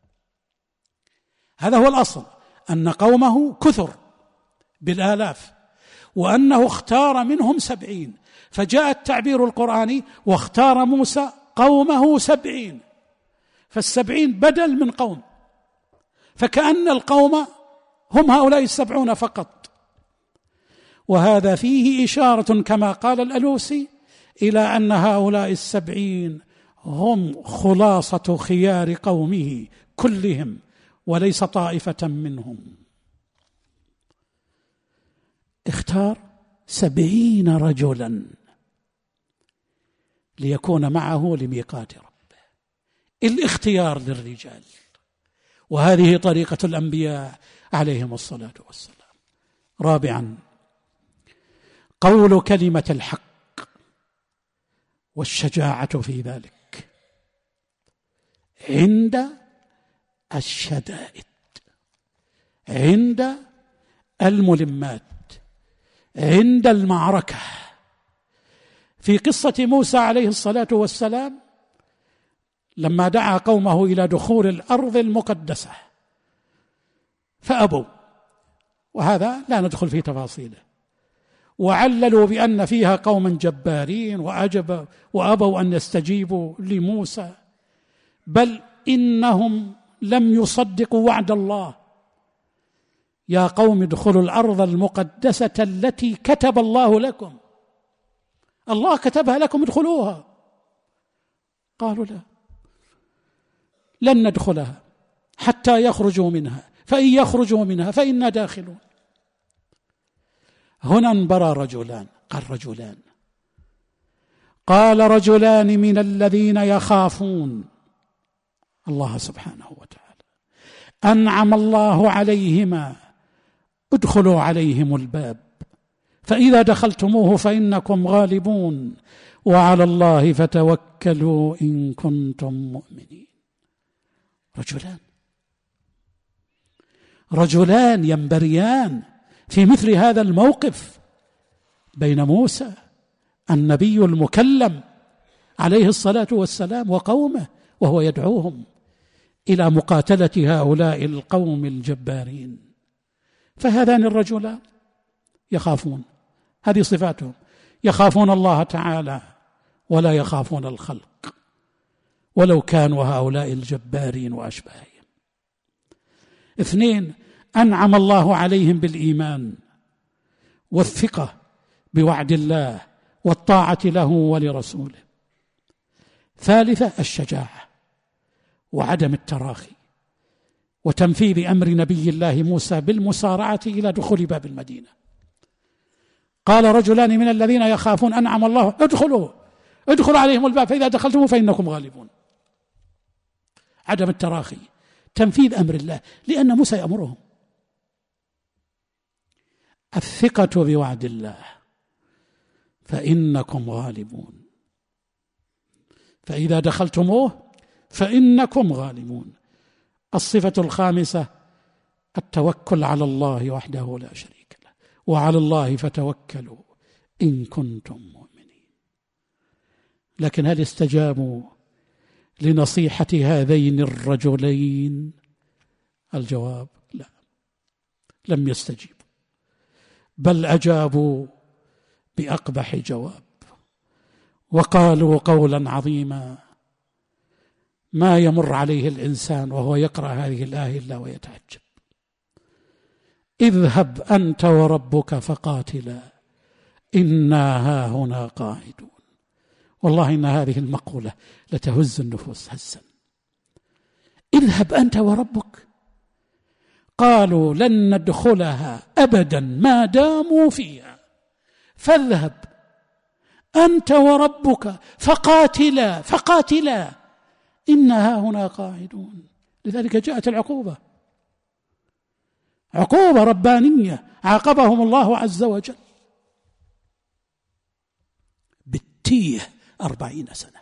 هذا هو الأصل، أن قومه كثر بالآلاف وأنه اختار منهم سبعين، فجاء التعبير القرآني واختار موسى قومه سبعين، فالسبعين بدل من قوم، فكأن القوم هم هؤلاء السبعون فقط. وهذا فيه إشارة كما قال الألوسي إلى أن هؤلاء السبعين هم خلاصة خيار قومه كلهم وليس طائفة منهم. اختار سبعين رجلا ليكون معه لميقات ربه. الاختيار للرجال، وهذه طريقة الأنبياء عليهم الصلاة والسلام. رابعا قول كلمة الحق والشجاعة في ذلك عند الشدائد، عند الملمات، عند المعركة. في قصة موسى عليه الصلاة والسلام لما دعا قومه إلى دخول الأرض المقدسة فأبوا، وهذا لا ندخل في تفاصيله، وعللوا بأن فيها قوما جبارين وأجب وأبوا أن يستجيبوا لموسى، بل إنهم لم يصدقوا وعد الله. يا قوم ادخلوا الأرض المقدسة التي كتب الله لكم، الله كتبها لكم ادخلوها. قالوا لا، لن ندخلها حتى يخرجوا منها، فإن يخرجوا منها فإنا داخلون. هنا انبرى رجلان، قال رجلان قال رجلان من الذين يخافون الله سبحانه وتعالى أنعم الله عليهما ادخلوا عليهم الباب فإذا دخلتموه فإنكم غالبون وعلى الله فتوكلوا إن كنتم مؤمنين. رجلان رجلان ينبريان في مثل هذا الموقف بين موسى النبي المكلم عليه الصلاة والسلام وقومه، وهو يدعوهم إلى مقاتلة هؤلاء القوم الجبارين. فهذان الرجلان يخافون، هذه صفاتهم، يخافون الله تعالى ولا يخافون الخلق ولو كانوا هؤلاء الجبارين وأشباههم. اثنين، أنعم الله عليهم بالإيمان والثقة بوعد الله والطاعة له ولرسوله. ثالثة، الشجاعة وعدم التراخي وتنفيذ أمر نبي الله موسى بالمسارعة إلى دخول باب المدينة. قال رجلان من الذين يخافون أنعم الله ادخلوا ادخلوا عليهم الباب فإذا دخلتموه فإنكم غالبون. عدم التراخي، تنفيذ أمر الله لأن موسى يأمرهم. الثقة بوعد الله فإنكم غالبون فإذا دخلتموه فإنكم غالبون. الصفة الخامسة التوكل على الله وحده لا شريك له وعلى الله فتوكلوا إن كنتم مؤمنين. لكن هل استجابوا لنصيحة هذين الرجلين؟ الجواب لا، لم يستجيبوا، بل أجابوا بأقبح جواب وقالوا قولا عظيما ما يمر عليه الإنسان وهو يقرأ هذه الآية إلا ويتعجب. اذهب أنت وربك فقاتلا إنا هاهنا قاعدون. والله إن هذه المقولة لتهز النفوس هزا. اذهب أنت وربك، قالوا لن ندخلها أبدا ما داموا فيها، فاذهب أنت وربك فقاتلا فقاتلا إنها هنا قاعدون. لذلك جاءت العقوبة، عقوبة ربانية عاقبهم الله عز وجل بالتيه أربعين سنة،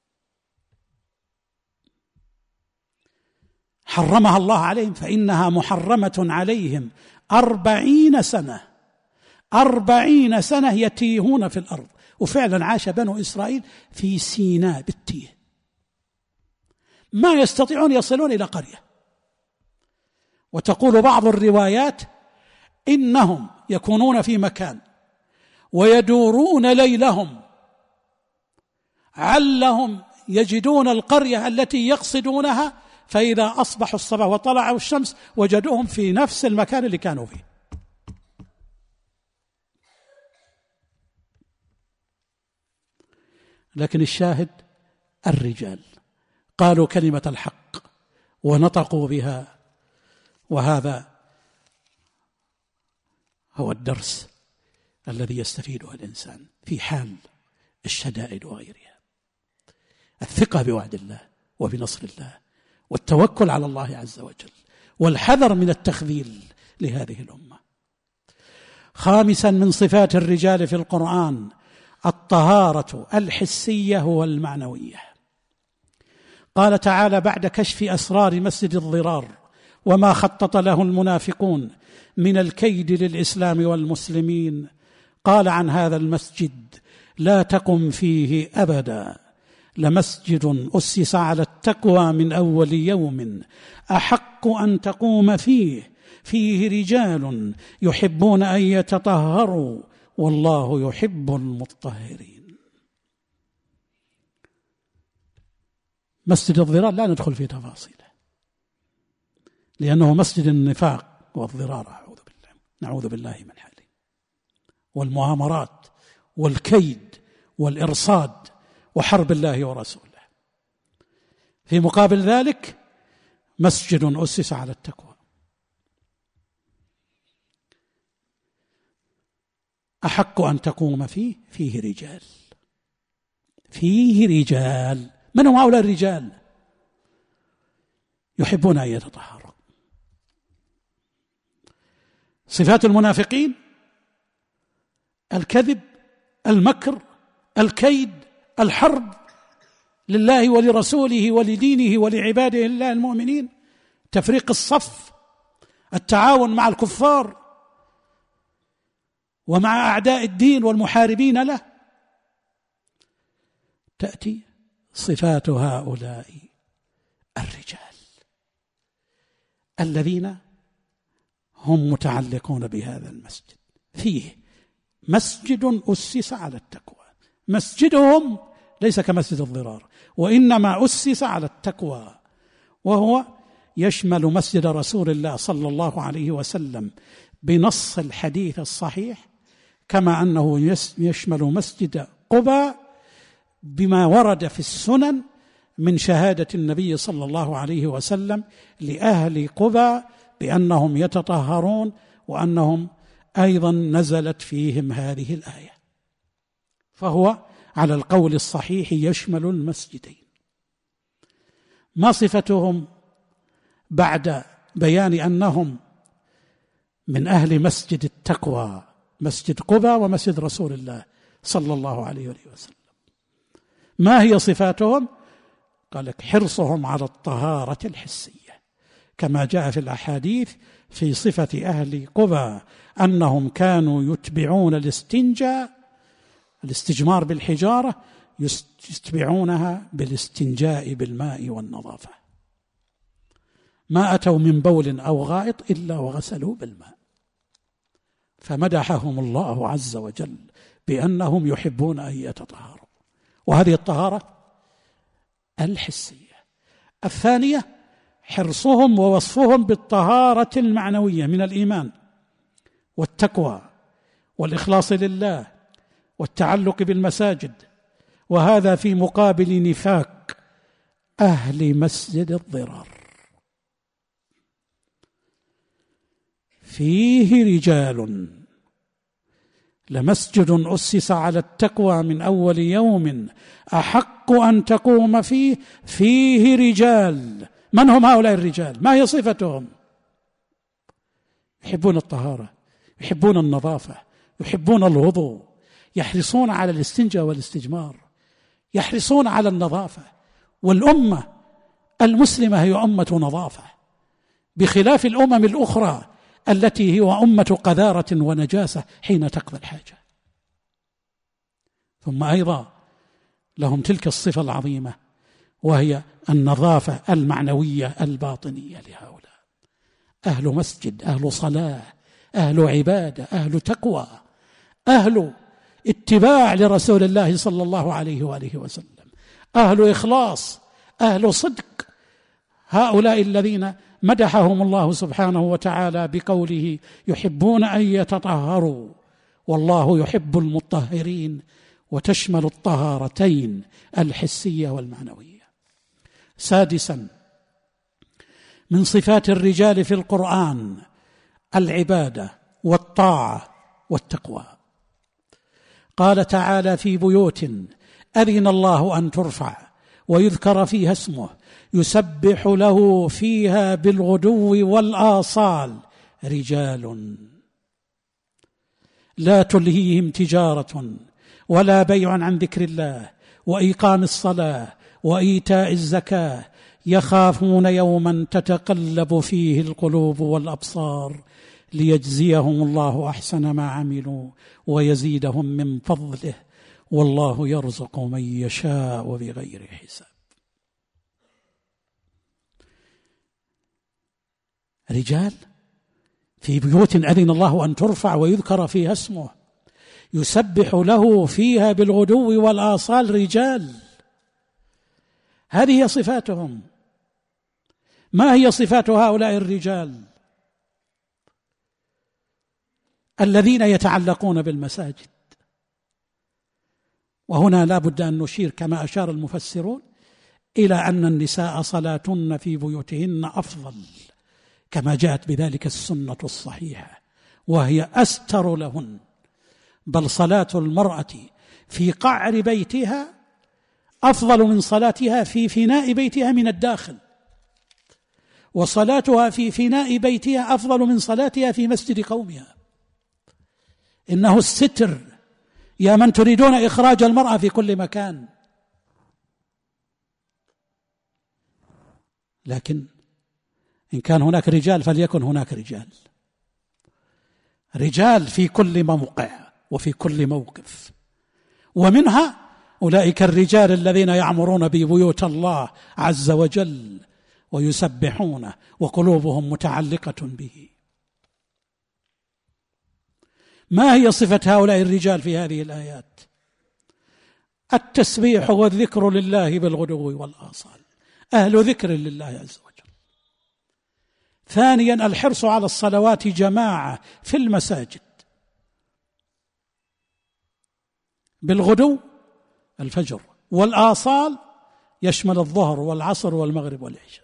حرمها الله عليهم فإنها محرمة عليهم أربعين سنة. أربعين سنة يتيهون في الأرض. وفعلا عاش بنو إسرائيل في سيناء بالتيه، ما يستطيعون يصلون إلى قرية. وتقول بعض الروايات إنهم يكونون في مكان ويدورون ليلهم علهم يجدون القرية التي يقصدونها، فإذا أصبحوا الصباح وطلعوا الشمس وجدوهم في نفس المكان اللي كانوا فيه. لكن الشاهد الرجال قالوا كلمة الحق ونطقوا بها، وهذا هو الدرس الذي يستفيده الإنسان في حال الشدائد وغيرها. الثقة بوعد الله وبنصر الله والتوكل على الله عز وجل والحذر من التخذيل لهذه الأمة. خامسا من صفات الرجال في القرآن الطهارة الحسية والمعنوية. قال تعالى بعد كشف أسرار مسجد الضرار وما خطط له المنافقون من الكيد للإسلام والمسلمين. قال عن هذا المسجد: لا تقم فيه أبدا، لمسجد أسس على التقوى من أول يوم أحق أن تقوم فيه، فيه رجال يحبون أن يتطهروا والله يحب المطهرين. مسجد الضرار لا ندخل في تفاصيله لأنه مسجد النفاق والضرار، أعوذ بالله نعوذ بالله من حاله، والمؤامرات والكيد والإرصاد وحرب الله ورسوله. في مقابل ذلك مسجد أسس على التقوى أحق أن تقوم فيه، فيه رجال، فيه رجال. من هم هؤلاء الرجال؟ يحبون أن يتطهروا. صفات المنافقين: الكذب، المكر، الكيد، الحرب لله ولرسوله ولدينه ولعباده الله المؤمنين، تفريق الصف، التعاون مع الكفار ومع أعداء الدين والمحاربين له. تأتي صفات هؤلاء الرجال الذين هم متعلقون بهذا المسجد. فيه مسجد أسس على التقوى، مسجدهم ليس كمسجد الضرار، وإنما أسس على التقوى، وهو يشمل مسجد رسول الله صلى الله عليه وسلم بنص الحديث الصحيح، كما أنه يشمل مسجد قباء بما ورد في السنن من شهادة النبي صلى الله عليه وسلم لأهل قباء بأنهم يتطهرون، وأنهم أيضا نزلت فيهم هذه الآية. فهو على القول الصحيح يشمل المسجدين. ما صفتهم بعد بيان أنهم من أهل مسجد التقوى، مسجد قباء ومسجد رسول الله صلى الله عليه وسلم؟ ما هي صفاتهم؟ قال لك: حرصهم على الطهارة الحسية، كما جاء في الأحاديث في صفة أهل قباء أنهم كانوا يتبعون الاستنجاء، الاستجمار بالحجارة، يتبعونها بالاستنجاء بالماء والنظافة. ما أتوا من بول أو غائط إلا وغسلوا بالماء. فمدحهم الله عز وجل بأنهم يحبون أن يتطهروا، وهذه الطهارة الحسية. الثانية حرصهم ووصفهم بالطهارة المعنوية من الإيمان والتقوى والإخلاص لله والتعلق بالمساجد، وهذا في مقابل نفاق أهل مسجد الضرار. فيه رجال، لمسجد أسس على التقوى من أول يوم أحق أن تقوم فيه، فيه رجال. من هم هؤلاء الرجال؟ ما هي صفتهم؟ يحبون الطهارة، يحبون النظافة، يحبون الوضوء، يحرصون على الاستنجاء والاستجمار، يحرصون على النظافة. والأمة المسلمة هي أمة نظافة، بخلاف الأمم الأخرى التي هي أمة قذارة ونجاسة حين تقضي الحاجة. ثم أيضا لهم تلك الصفة العظيمة وهي النظافة المعنوية الباطنية لهؤلاء. أهل مسجد، أهل صلاة، أهل عبادة، أهل تقوى، أهل اتباع لرسول الله صلى الله عليه وآله وسلم، أهل إخلاص، أهل صدق. هؤلاء الذين مدحهم الله سبحانه وتعالى بقوله: يحبون أن يتطهروا والله يحب المطهرين، وتشمل الطهارتين الحسية والمعنوية. سادسا من صفات الرجال في القرآن العبادة والطاعة والتقوى. قال تعالى: في بيوت أذن الله أن ترفع ويذكر فيها اسمه يسبح له فيها بالغدو والآصال رجال لا تلهيهم تجارة ولا بيع عن ذكر الله وإقام الصلاة وإيتاء الزكاة يخافون يوما تتقلب فيه القلوب والأبصار ليجزيهم الله أحسن ما عملوا ويزيدهم من فضله والله يرزق من يشاء بغير حساب. رجال في بيوت أذن الله أن ترفع ويذكر فيها اسمه يسبح له فيها بالغدو والآصال رجال. هذه صفاتهم. ما هي صفات هؤلاء الرجال الذين يتعلقون بالمساجد؟ وهنا لا بد أن نشير كما أشار المفسرون إلى أن النساء صلاتهن في بيوتهن أفضل كما جاءت بذلك السنة الصحيحة، وهي أستر لهن، بل صلاة المرأة في قعر بيتها أفضل من صلاتها في فناء بيتها من الداخل، وصلاتها في فناء بيتها أفضل من صلاتها في مسجد قومها. إنه الستر يا من تريدون إخراج المرأة في كل مكان. لكن إن كان هناك رجال فليكن هناك رجال، رجال في كل موقع وفي كل موقف، ومنها أولئك الرجال الذين يعمرون ببيوت الله عز وجل ويسبحونه وقلوبهم متعلقة به. ما هي صفة هؤلاء الرجال في هذه الآيات؟ التسبيح والذكر لله بالغدو والآصال، أهل ذكر لله عز وجل. ثانيا الحرص على الصلوات جماعة في المساجد بالغدو الفجر، والآصال يشمل الظهر والعصر والمغرب والعشاء.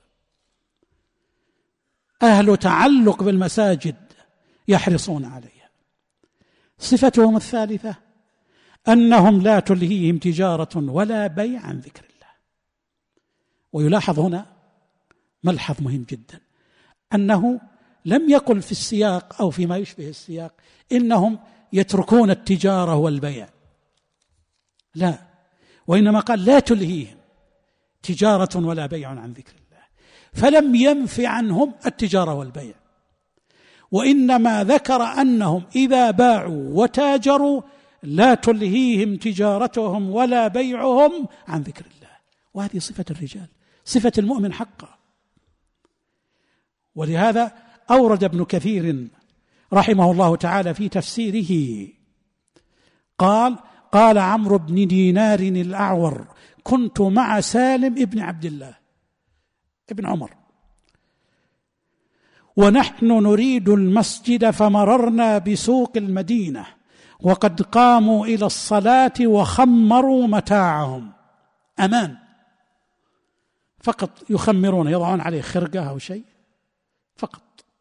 أهل تعلق بالمساجد يحرصون عليها. صفتهم الثالثة أنهم لا تلهيهم تجارة ولا بيع عن ذكر الله. ويلاحظ هنا ملحظ مهم جدا، أنه لم يقل في السياق أو فيما يشبه السياق إنهم يتركون التجارة والبيع، لا، وإنما قال لا تلهيهم تجارة ولا بيع عن ذكر الله، فلم ينف عنهم التجارة والبيع، وإنما ذكر أنهم إذا باعوا وتاجروا لا تلهيهم تجارتهم ولا بيعهم عن ذكر الله. وهذه صفة الرجال، صفة المؤمن حقا. ولهذا أورد ابن كثير رحمه الله تعالى في تفسيره قال: قال عمرو بن دينار الأعور: كنت مع سالم ابن عبد الله ابن عمر ونحن نريد المسجد فمررنا بسوق المدينة وقد قاموا إلى الصلاة وخمروا متاعهم. أمان فقط يخمرون، يضعون عليه خرقة أو شيء فقط.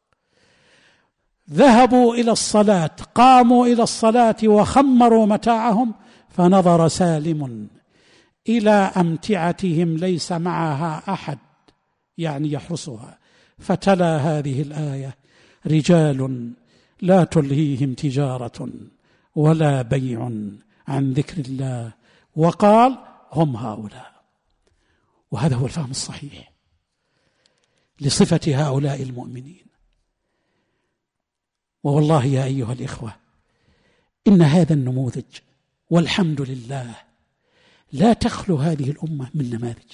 ذهبوا إلى الصلاة، قاموا إلى الصلاة وخمروا متاعهم، فنظر سالم إلى أمتعتهم ليس معها أحد يعني يحرسها، فتلا هذه الآية: رجال لا تلهيهم تجارة ولا بيع عن ذكر الله، وقال: هم هؤلاء. وهذا هو الفهم الصحيح لصفة هؤلاء المؤمنين. ووالله يا أيها الإخوة إن هذا النموذج والحمد لله لا تخلو هذه الأمة من نماذج.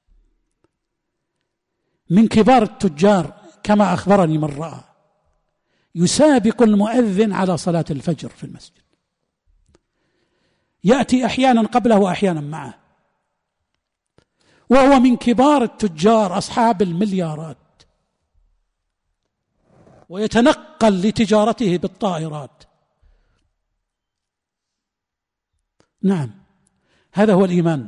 من كبار التجار كما أخبرني من رأى يسابق المؤذن على صلاة الفجر في المسجد، يأتي أحيانا قبله وأحيانا معه، وهو من كبار التجار أصحاب المليارات، ويتنقل لتجارته بالطائرات. نعم، هذا هو الإيمان.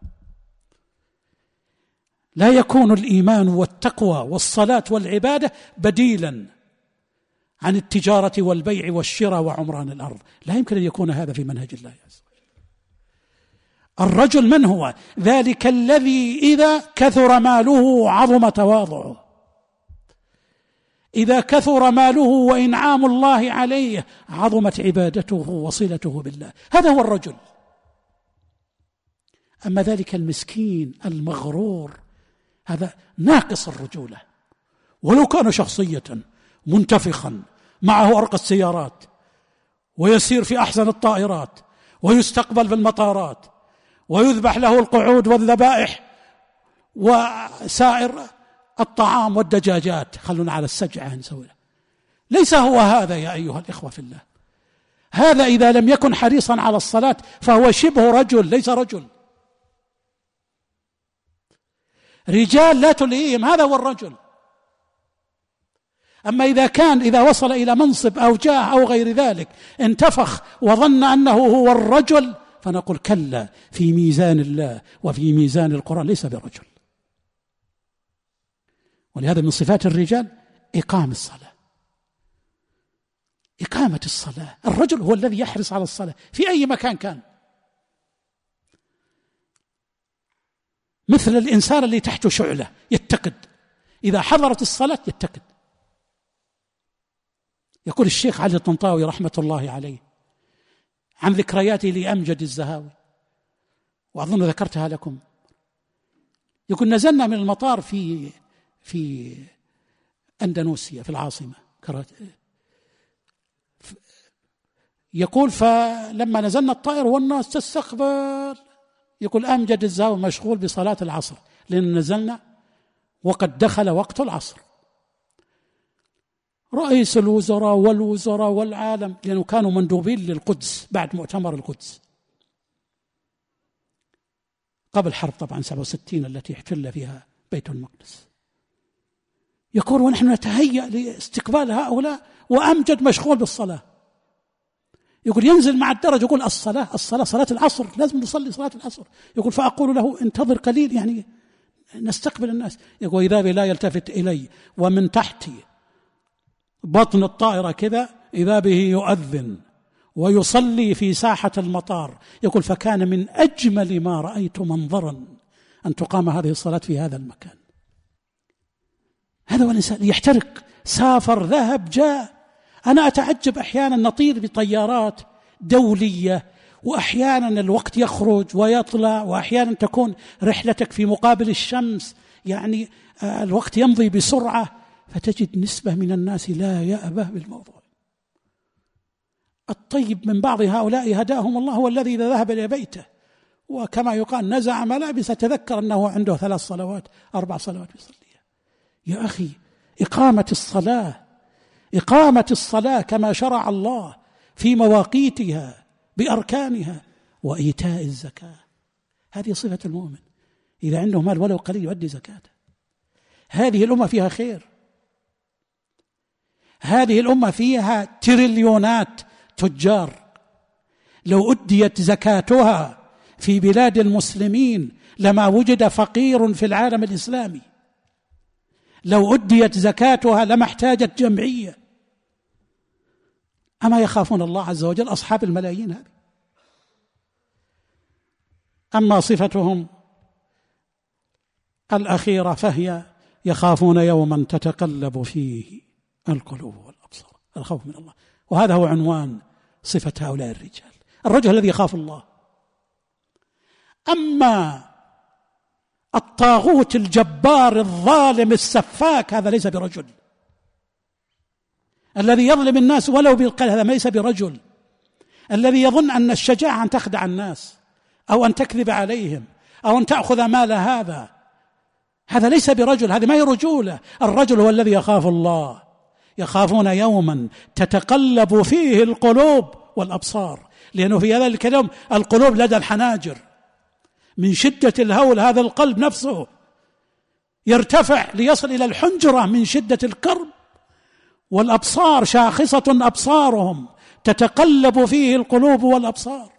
لا يكون الإيمان والتقوى والصلاة والعبادة بديلا عن التجارة والبيع والشراء وعمران الأرض، لا يمكن أن يكون هذا في منهج الله عز وجل. الرجل من هو؟ ذلك الذي إذا كثر ماله عظم تواضعه، إذا كثر ماله وإنعام الله عليه عظمت عبادته وصلته بالله. هذا هو الرجل. أما ذلك المسكين المغرور هذا ناقص الرجولة. ولو كان شخصية منتفخا معه أرقى السيارات ويسير في أحسن الطائرات ويستقبل في المطارات ويذبح له القعود والذبائح وسائر الطعام والدجاجات، خلونا على السجعة نسوي له. ليس هو هذا يا أيها الإخوة في الله. هذا إذا لم يكن حريصا على الصلاة فهو شبه رجل، ليس رجل. رجال لا تلهيهم، هذا هو الرجل. أما إذا كان إذا وصل إلى منصب أو جاه أو غير ذلك انتفخ وظن أنه هو الرجل، فنقول كلا، في ميزان الله وفي ميزان القرآن ليس برجل. ولهذا من صفات الرجال إقام الصلاة، إقامة الصلاة. الرجل هو الذي يحرص على الصلاة في أي مكان كان، مثل الإنسان اللي تحته شعلة يتقد، إذا حضرت الصلاة يتقد. يقول الشيخ علي الطنطاوي رحمة الله عليه عن ذكرياته لأمجد الزهاوي، وأظن ذكرتها لكم، يقول نزلنا من المطار في في أندونيسيا في العاصمة كرات. يقول فلما نزلنا الطائر والناس تستقبل، يقول أمجد الزهاوي مشغول بصلاة العصر، لأن نزلنا وقد دخل وقت العصر. رئيس الوزراء والوزراء والعالم، لأنه كانوا مندوبين للقدس بعد مؤتمر القدس قبل حرب طبعا سبعة وستين التي احتل فيها بيت المقدس. يقول ونحن نتهيأ لاستقبال هؤلاء وأمجد مشغول بالصلاة. يقول ينزل مع الدرج يقول الصلاة الصلاة صلاة العصر، لازم نصلي صلاة العصر. يقول فأقول له انتظر قليل يعني نستقبل الناس. يقول إذا لا يلتفت إلي ومن تحتي بطن الطائرة كذا إذا به يؤذن ويصلي في ساحة المطار. يقول فكان من أجمل ما رأيت منظرا أن تقام هذه الصلاة في هذا المكان. هذا هو الإنسان يحترق، سافر ذهب جاء. أنا أتعجب أحيانا نطير بطيارات دولية وأحيانا الوقت يخرج ويطلع، وأحيانا تكون رحلتك في مقابل الشمس، يعني الوقت يمضي بسرعة، فتجد نسبة من الناس لا يأبه بالموضوع. الطيب من بعض هؤلاء هداهم الله هو الذي إذا ذهب إلى بيته وكما يقال نزع ملابس تذكر أنه عنده ثلاث صلوات أربع صلوات يصليها. يا أخي إقامة الصلاة، إقامة الصلاة كما شرع الله في مواقيتها بأركانها، وإيتاء الزكاة، هذه صفة المؤمن. إذا عنده مال ولو قليل يؤدي زكاته. هذه الأمة فيها خير، هذه الأمة فيها تريليونات تجار، لو أديت زكاتها في بلاد المسلمين لما وجد فقير في العالم الإسلامي، لو أديت زكاتها لما احتاجت جمعية. أما يخافون الله عز وجل أصحاب الملايين هذه؟ أما صفتهم الأخيرة فهي يخافون يوما تتقلب فيه القلوب والأبصار، الخوف من الله. وهذا هو عنوان صفة هؤلاء الرجال، الرجل الذي يخاف الله. أما الطاغوت الجبار الظالم السفاك هذا ليس برجل. الذي يظلم الناس ولو بالقلب هذا ليس برجل. الذي يظن أن الشجاعة أن تخدع الناس أو أن تكذب عليهم أو أن تأخذ مال هذا، هذا ليس برجل، هذه ما هي رجولة. الرجل هو الذي يخاف الله. يخافون يوما تتقلب فيه القلوب والأبصار، لأنه في هذا الكلام القلوب لدى الحناجر، من شدة الهول هذا القلب نفسه يرتفع ليصل إلى الحنجرة من شدة الكرب، والأبصار شاخصة أبصارهم تتقلب فيه القلوب والأبصار.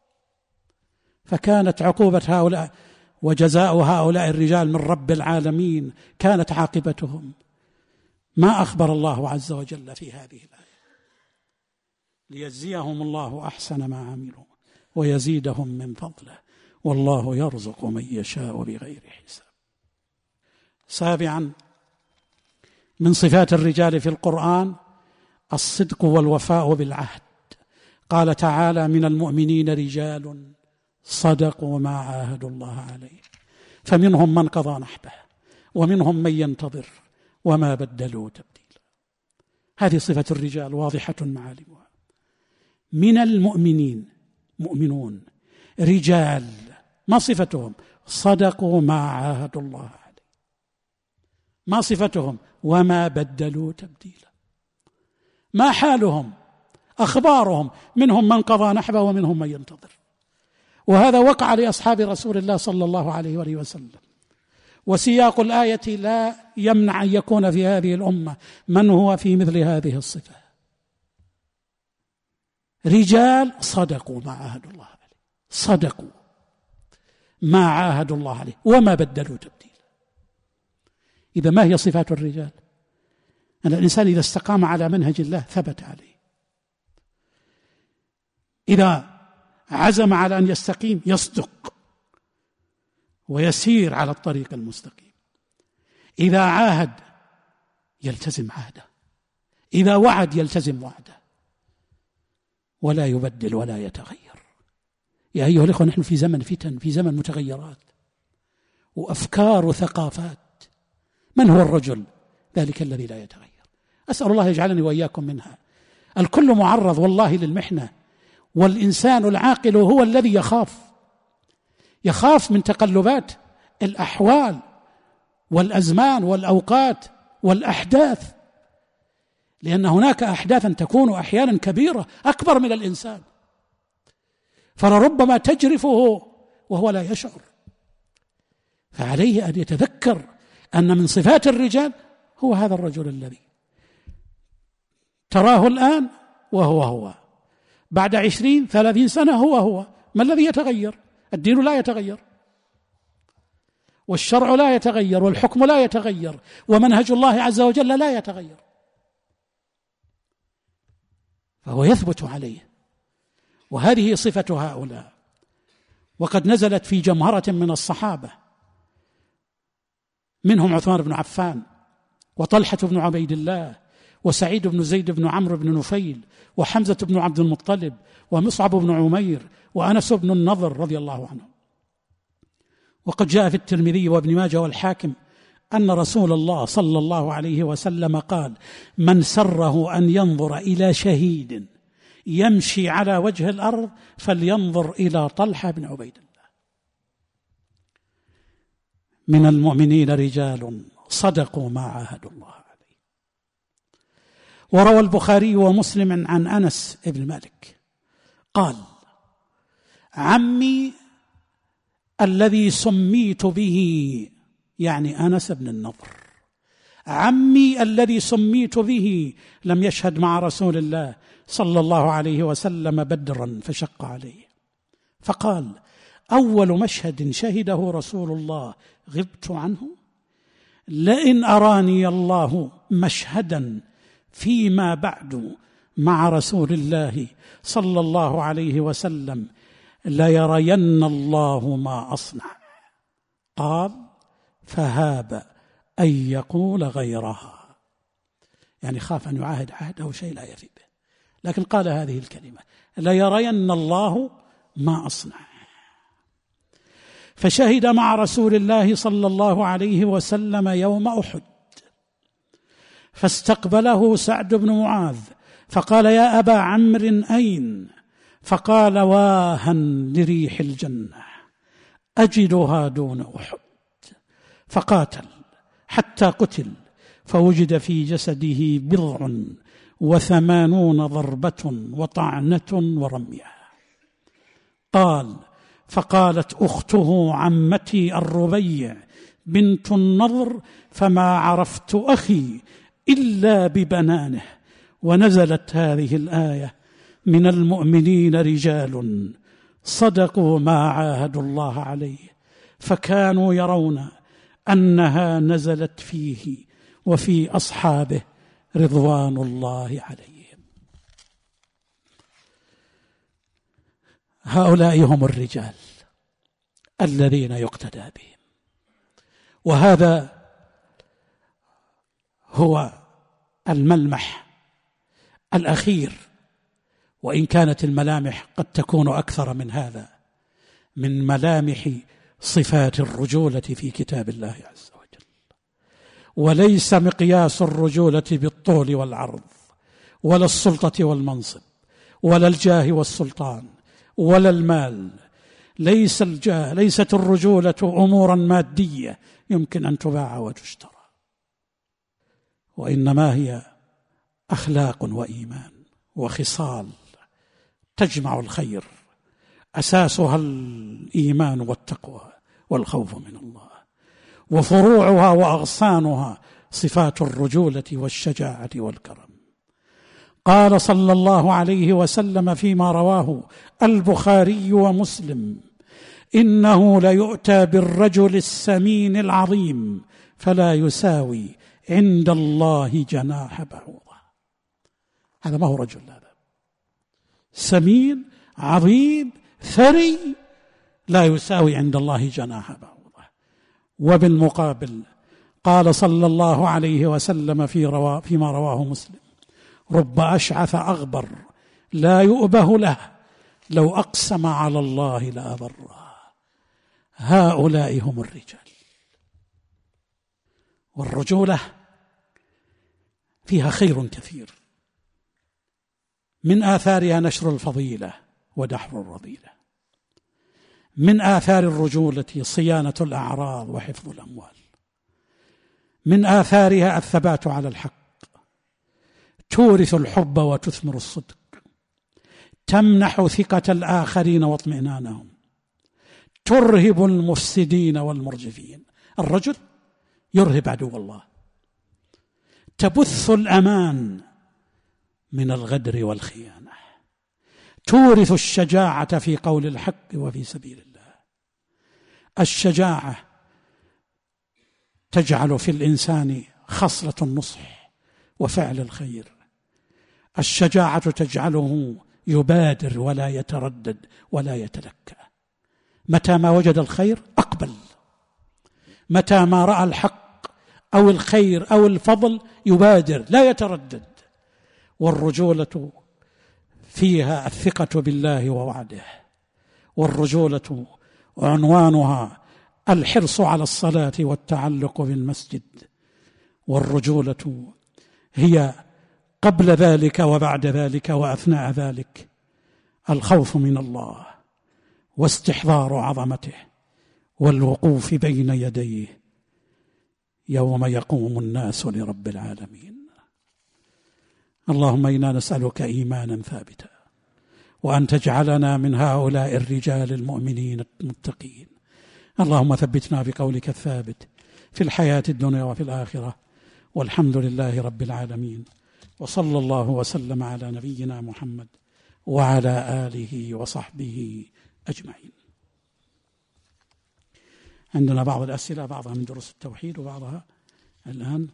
فكانت عقوبة هؤلاء وجزاء هؤلاء الرجال من رب العالمين كانت عاقبتهم ما أخبر الله عز وجل في هذه الآية، ليجزيهم الله أحسن ما عملوا ويزيدهم من فضله والله يرزق من يشاء بغير حساب. سابعا من صفات الرجال في القرآن الصدق والوفاء بالعهد. قال تعالى من المؤمنين رجال صدقوا ما عاهدوا الله عليه فمنهم من قضى نحبه ومنهم من ينتظر وما بدلوا تبديلا. هذه صفة الرجال واضحة معالمها. من المؤمنين مؤمنون رجال، ما صفتهم؟ صدقوا ما عاهدوا الله عليه. ما صفتهم؟ وما بدلوا تبديلا. ما حالهم؟ أخبارهم: منهم من قضى نحبه ومنهم من ينتظر. وهذا وقع لأصحاب رسول الله صلى الله عليه وآله وسلم. وسياق الآية لا يمنع أن يكون في هذه الأمة من هو في مثل هذه الصفة. رجال صدقوا ما عاهدوا الله عليه، صدقوا ما عاهدوا الله عليه وما بدلوا تبديلا. إذا ما هي صفات الرجال؟ أن الإنسان إذا استقام على منهج الله ثبت عليه، إذا عزم على أن يستقيم يصدق ويسير على الطريق المستقيم، إذا عاهد يلتزم عهده، إذا وعد يلتزم وعده، ولا يبدل ولا يتغير. يا أيها الإخوة، نحن في زمن فتن، في زمن متغيرات وأفكار وثقافات. من هو الرجل؟ ذلك الذي لا يتغير. أسأل الله يجعلني وإياكم منها. الكل معرض والله للمحنة، والإنسان العاقل هو الذي يخاف يخاف من تقلبات الأحوال والأزمان والأوقات والأحداث، لأن هناك أحداثا تكون أحيانا كبيرة أكبر من الإنسان، فلربما تجرفه وهو لا يشعر. فعليه أن يتذكر أن من صفات الرجال هو هذا الرجل الذي تراه الآن وهو هو، بعد عشرين ثلاثين سنة هو هو. ما الذي يتغير؟ الدين لا يتغير، والشرع لا يتغير، والحكم لا يتغير، ومنهج الله عز وجل لا يتغير، فهو يثبت عليه. وهذه صفة هؤلاء. وقد نزلت في جمهرة من الصحابة، منهم عثمان بن عفان وطلحة بن عبيد الله وسعيد بن زيد بن عمرو بن نفيل وحمزة بن عبد المطلب ومصعب بن عمير وأنس بن النضر رضي الله عنهم. وقد جاء في الترمذي وابن ماجه والحاكم أن رسول الله صلى الله عليه وسلم قال: من سره أن ينظر إلى شهيد يمشي على وجه الأرض فلينظر إلى طلحة بن عبيد الله. من المؤمنين رجال صدقوا ما عاهدوا الله عليه. وروى البخاري ومسلم عن أنس بن مالك قال: عمي الذي سميت به، يعني أنس بن النضر، عمي الذي سميت به لم يشهد مع رسول الله صلى الله عليه وسلم بدرا فشق عليه، فقال: أول مشهد شهده رسول الله غبت عنه، لئن أراني الله مشهدا فيما بعد مع رسول الله صلى الله عليه وسلم ليرين الله ما أصنع. قال: فهاب أن يقول غيرها، يعني خاف أن يعاهد عهده شيء لا يفي به، لكن قال هذه الكلمة: ليرين الله ما أصنع. فشهد مع رسول الله صلى الله عليه وسلم يوم أحد، فاستقبله سعد بن معاذ فقال: يا أبا عمرو أين؟ فقال: واها لريح الجنة أجدها دون أحد. فقاتل حتى قتل، فوجد في جسده بضع وثمانون ضربة وطعنة ورمية. قال: فقالت أخته عمتي الربيع بنت النضر: فما عرفت أخي إلا ببنانه. ونزلت هذه الآية: من المؤمنين رجال صدقوا ما عاهدوا الله عليه، فكانوا يرون أنها نزلت فيه وفي أصحابه رضوان الله عليهم. هؤلاء هم الرجال الذين يقتدى بهم. وهذا هو الملمح الأخير، وإن كانت الملامح قد تكون أكثر من هذا، من ملامح صفات الرجولة في كتاب الله عز وجل. وليس مقياس الرجولة بالطول والعرض ولا السلطة والمنصب ولا الجاه والسلطان ولا المال. ليس الجاه ليست الرجولة أمورا مادية يمكن أن تباع وتشترى، وإنما هي أخلاق وإيمان وخصال تجمع الخير، أساسها الإيمان والتقوى والخوف من الله، وفروعها وأغصانها صفات الرجولة والشجاعة والكرم. قال صلى الله عليه وسلم فيما رواه البخاري ومسلم: إنه ليؤتى بالرجل السمين العظيم فلا يساوي عند الله جناح بعوضة. هذا ما هو رجل، هذا سمين عظيم ثري لا يساوي عند الله جناح بعوضة. وبالمقابل قال صلى الله عليه وسلم في روا فيما رواه مسلم: رب أشعث أغبر لا يؤبه له لو أقسم على الله لأبره. هؤلاء هم الرجال. والرجولة فيها خير كثير، من آثارها نشر الفضيلة ودحر الرذيلة، من آثار الرجولة صيانة الأعراض وحفظ الأموال، من آثارها الثبات على الحق، تورث الحب وتثمر الصدق، تمنح ثقة الآخرين واطمئنانهم، ترهب المفسدين والمرجفين. الرجل يرهب عدو الله، تبث الأمان من الغدر والخيانة، تورث الشجاعة في قول الحق وفي سبيل الله. الشجاعة تجعل في الإنسان خصلة النصح وفعل الخير، الشجاعة تجعله يبادر ولا يتردد ولا يتلكأ، متى ما وجد الخير أقبل، متى ما رأى الحق أو الخير أو الفضل يبادر لا يتردد. والرجولة فيها الثقة بالله ووعده، والرجولة عنوانها الحرص على الصلاة والتعلق بالمسجد، والرجولة هي قبل ذلك وبعد ذلك وأثناء ذلك الخوف من الله واستحضار عظمته والوقوف بين يديه يوم يقوم الناس لرب العالمين. اللهم إنا نسألك إيمانا ثابتا، وأن تجعلنا من هؤلاء الرجال المؤمنين المتقين. اللهم ثبتنا بقولك الثابت في الحياة الدنيا وفي الآخرة، والحمد لله رب العالمين، وصلى الله وسلم على نبينا محمد وعلى آله وصحبه أجمعين. عندنا بعض الأسئلة، بعضها من دروس التوحيد وبعضها الآن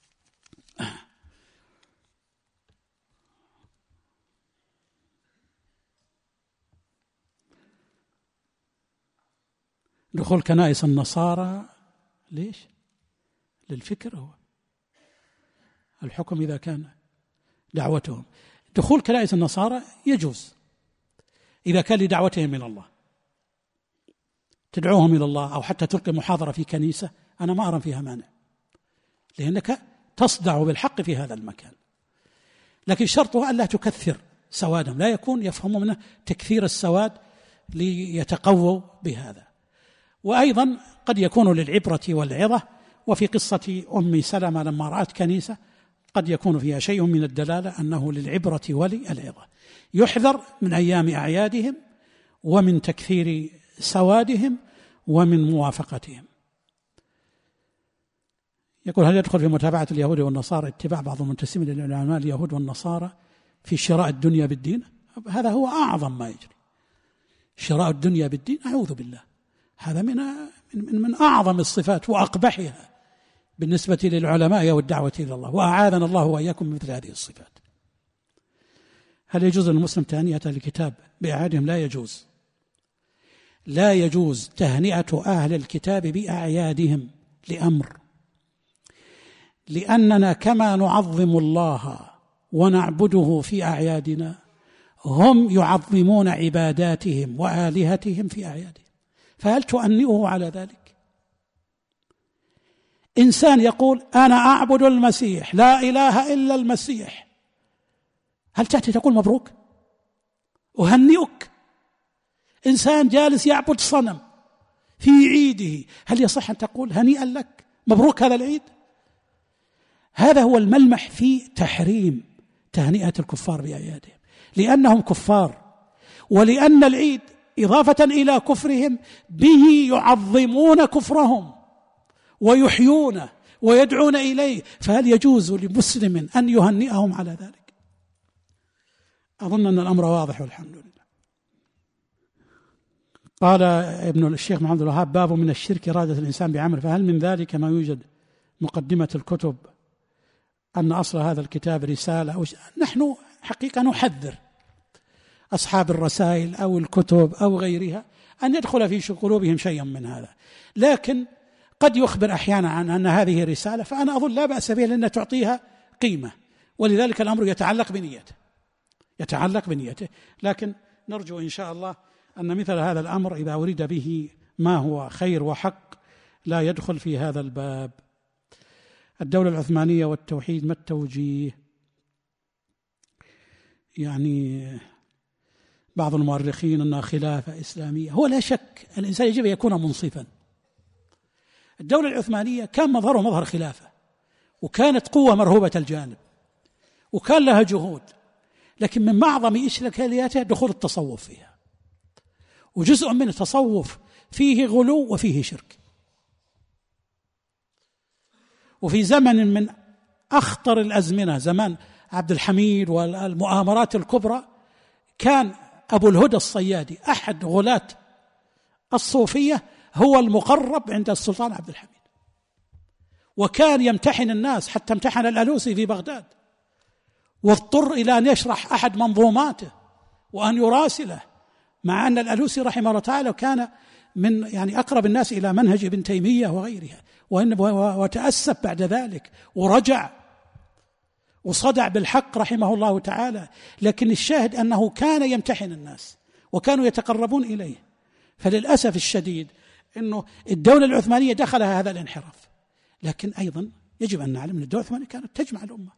دخول كنائس النصارى ليش؟ للفكر. هو الحكم إذا كان دعوتهم دخول كنائس النصارى يجوز إذا كان لدعوتهم من الله، تدعوهم إلى الله أو حتى تلقي محاضرة في كنيسة، أنا ما أرى فيها مانع، لأنك تصدع بالحق في هذا المكان. لكن شرطها ألا تكثر سوادهم، لا يكون يفهمون منه تكثير السواد ليتقووا بهذا. وأيضا قد يكون للعبرة والعظة. وفي قصة أم سلمة لما رأت كنيسة قد يكون فيها شيء من الدلالة أنه للعبرة وللعظة. يحذر من أيام أعيادهم ومن تكثير سوادهم ومن موافقتهم. يقول: هل يدخل في متابعة اليهود والنصارى اتباع بعض المنتسبين للعلماء اليهود والنصارى في شراء الدنيا بالدين؟ هذا هو أعظم ما يجري، شراء الدنيا بالدين، أعوذ بالله، هذا من من من أعظم الصفات وأقبحها بالنسبة للعلماء والدعوة إلى الله، وأعاذنا الله وإياكم من مثل هذه الصفات. هل يجوز للمسلم تهنئة الكتاب بأعيادهم؟ لا يجوز، لا يجوز تهنئة أهل الكتاب بأعيادهم لأمر، لأننا كما نعظم الله ونعبده في أعيادنا هم يعظمون عباداتهم وآلهتهم في أعيادهم، فهل تؤنئه على ذلك؟ إنسان يقول أنا أعبد المسيح، لا إله إلا المسيح، هل تأتي تقول مبروك أهنئك؟ إنسان جالس يعبد صنم في عيده، هل يصح أن تقول هنيئا لك مبروك هذا العيد؟ هذا هو الملمح في تحريم تهنئة الكفار بأعيادهم، لأنهم كفار، ولأن العيد إضافة إلى كفرهم به يعظمون كفرهم ويحيونه ويدعون إليه، فهل يجوز لمسلم أن يهنئهم على ذلك؟ أظن أن الأمر واضح والحمد لله. قال ابن الشيخ محمد الوهاب: باب من الشرك إرادة الإنسان بعمل، فهل من ذلك ما يوجد مقدمة الكتب أن أصل هذا الكتاب رسالة؟ نحن حقيقة نحذر أصحاب الرسائل أو الكتب أو غيرها أن يدخل في قلوبهم شيئا من هذا، لكن قد يخبر أحيانا عن أن هذه رسالة، فأنا أظن لا بأس بها لأن تعطيها قيمة، ولذلك الأمر يتعلق بنيته يتعلق بنيته لكن نرجو إن شاء الله أن مثل هذا الأمر إذا أريد به ما هو خير وحق لا يدخل في هذا الباب. الدولة العثمانية والتوحيد، ما التوجيه؟ يعني بعض المؤرخين أنها خلافة إسلامية، هو لا شك الإنسان يجب أن يكون منصفا. الدولة العثمانية كان مظهرها مظهر خلافة، وكانت قوة مرهوبة الجانب، وكان لها جهود، لكن من معظم إشكالياتها دخول التصوف فيها، وجزء من التصوف فيه غلو وفيه شرك. وفي زمن من أخطر الأزمنة، زمان عبد الحميد والمؤامرات الكبرى، كان أبو الهدى الصيادي أحد غلاة الصوفية هو المقرب عند السلطان عبد الحميد، وكان يمتحن الناس حتى امتحن الألوسي في بغداد، واضطر إلى أن يشرح أحد منظوماته وأن يراسله، مع أن الألوسي رحمه الله تعالى كان من يعني أقرب الناس إلى منهج ابن تيمية وغيرها، وتأسف بعد ذلك ورجع وصدع بالحق رحمه الله تعالى. لكن الشاهد أنه كان يمتحن الناس وكانوا يتقربون إليه. فللأسف الشديد أنه الدولة العثمانية دخلها هذا الانحراف، لكن أيضا يجب أن نعلم أن الدولة العثمانية كانت تجمع الأمة.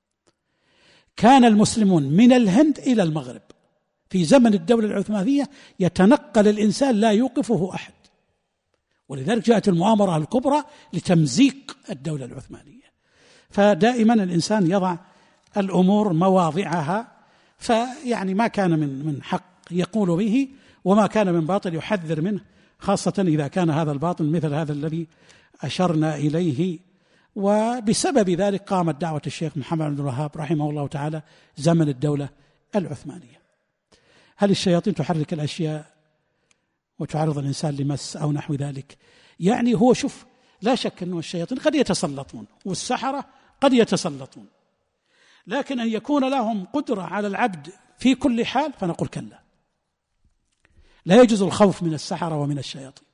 كان المسلمون من الهند إلى المغرب في زمن الدولة العثمانية يتنقل الإنسان لا يوقفه أحد، ولذلك جاءت المؤامرة الكبرى لتمزيق الدولة العثمانية. فدائما الإنسان يضع الأمور مواضعها، فيعني ما كان من من حق يقول به، وما كان من باطل يحذر منه، خاصة إذا كان هذا الباطل مثل هذا الذي أشرنا إليه. وبسبب ذلك قامت دعوة الشيخ محمد بن الوهاب رحمه الله تعالى زمن الدولة العثمانية. هل الشياطين تحرك الأشياء وتعرض الإنسان لمس أو نحو ذلك؟ يعني هو شوف، لا شك أن الشياطين قد يتسلطون والسحرة قد يتسلطون، لكن أن يكون لهم قدرة على العبد في كل حال فنقول كلا، لا يجوز الخوف من السحرة ومن الشياطين.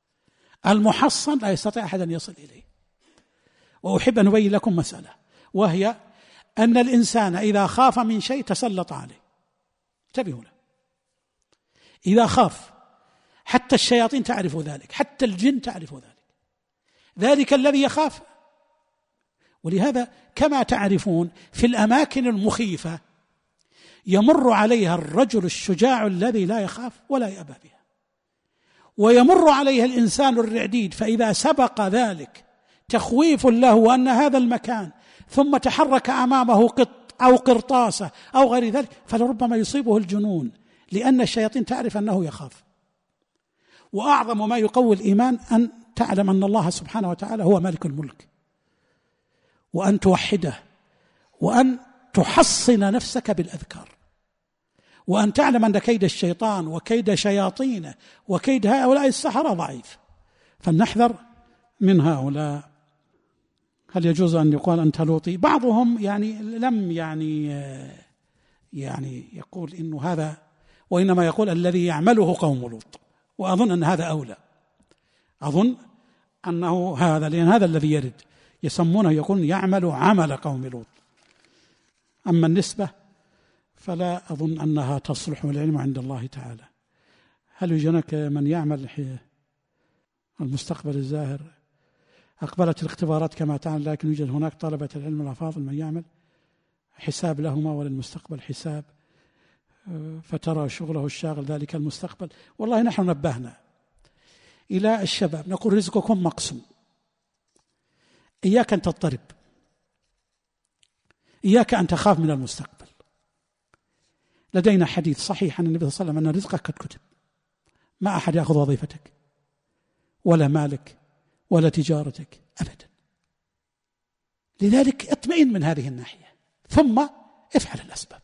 المحصن لا يستطيع أحد أن يصل إليه. وأحب أن أبين لكم مسألة، وهي أن الإنسان إذا خاف من شيء تسلط عليه. انتبهوا له، إذا خاف، حتى الشياطين تعرف ذلك، حتى الجن تعرف ذلك، ذلك الذي يخاف. ولهذا كما تعرفون في الأماكن المخيفة يمر عليها الرجل الشجاع الذي لا يخاف ولا يأبى بها، ويمر عليها الإنسان الرعديد، فإذا سبق ذلك تخويف له أن هذا المكان ثم تحرك أمامه قط أو قرطاسة أو غير ذلك فلربما يصيبه الجنون، لأن الشياطين تعرف أنه يخاف. وأعظم ما يقوي الإيمان أن تعلم أن الله سبحانه وتعالى هو مالك الملك، وأن توحده، وأن تحصن نفسك بالأذكار، وأن تعلم أن كيد الشيطان وكيد شياطينه وكيد هؤلاء السحرة ضعيف، فلنحذر من هؤلاء. هل يجوز أن يقال أنت لوطي؟ بعضهم يعني لم يعني يعني يقول إنه هذا، وإنما يقول الذي يعمله قوم لوط، وأظن أن هذا أولى، أظن أنه هذا، لأن هذا الذي يرد يسمونه يقول يعمل عمل قوم لوط. أما النسبة فلا أظن أنها تصلح، والعلم عند الله تعالى. هل يوجد من يعمل المستقبل الزاهر؟ أقبلت الاختبارات كما تعلم، لكن يوجد هناك طلبة العلم الأفاضل من يعمل حساب لهما وللمستقبل حساب، فترى شغله الشاغل ذلك المستقبل. والله نحن نبهنا إلى الشباب نقول رزقكم مقسوم، إياك أن تضطرب، إياك أن تخاف من المستقبل. لدينا حديث صحيح عن النبي صلى الله عليه وسلم أن رزقك قد كتب، ما أحد يأخذ وظيفتك ولا مالك ولا تجارتك أبدا. لذلك اطمئن من هذه الناحية، ثم افعل الأسباب.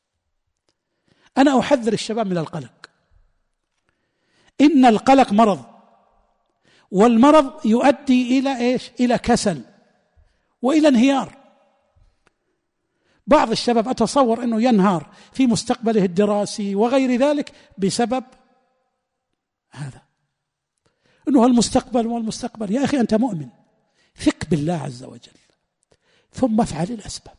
أنا أحذر الشباب من القلق، إن القلق مرض، والمرض يؤدي إلى إيش؟ إلى كسل وإلى انهيار. بعض الشباب أتصور أنه ينهار في مستقبله الدراسي وغير ذلك بسبب هذا، أنه المستقبل والمستقبل. يا أخي أنت مؤمن، ثق بالله عز وجل، ثم افعل الأسباب،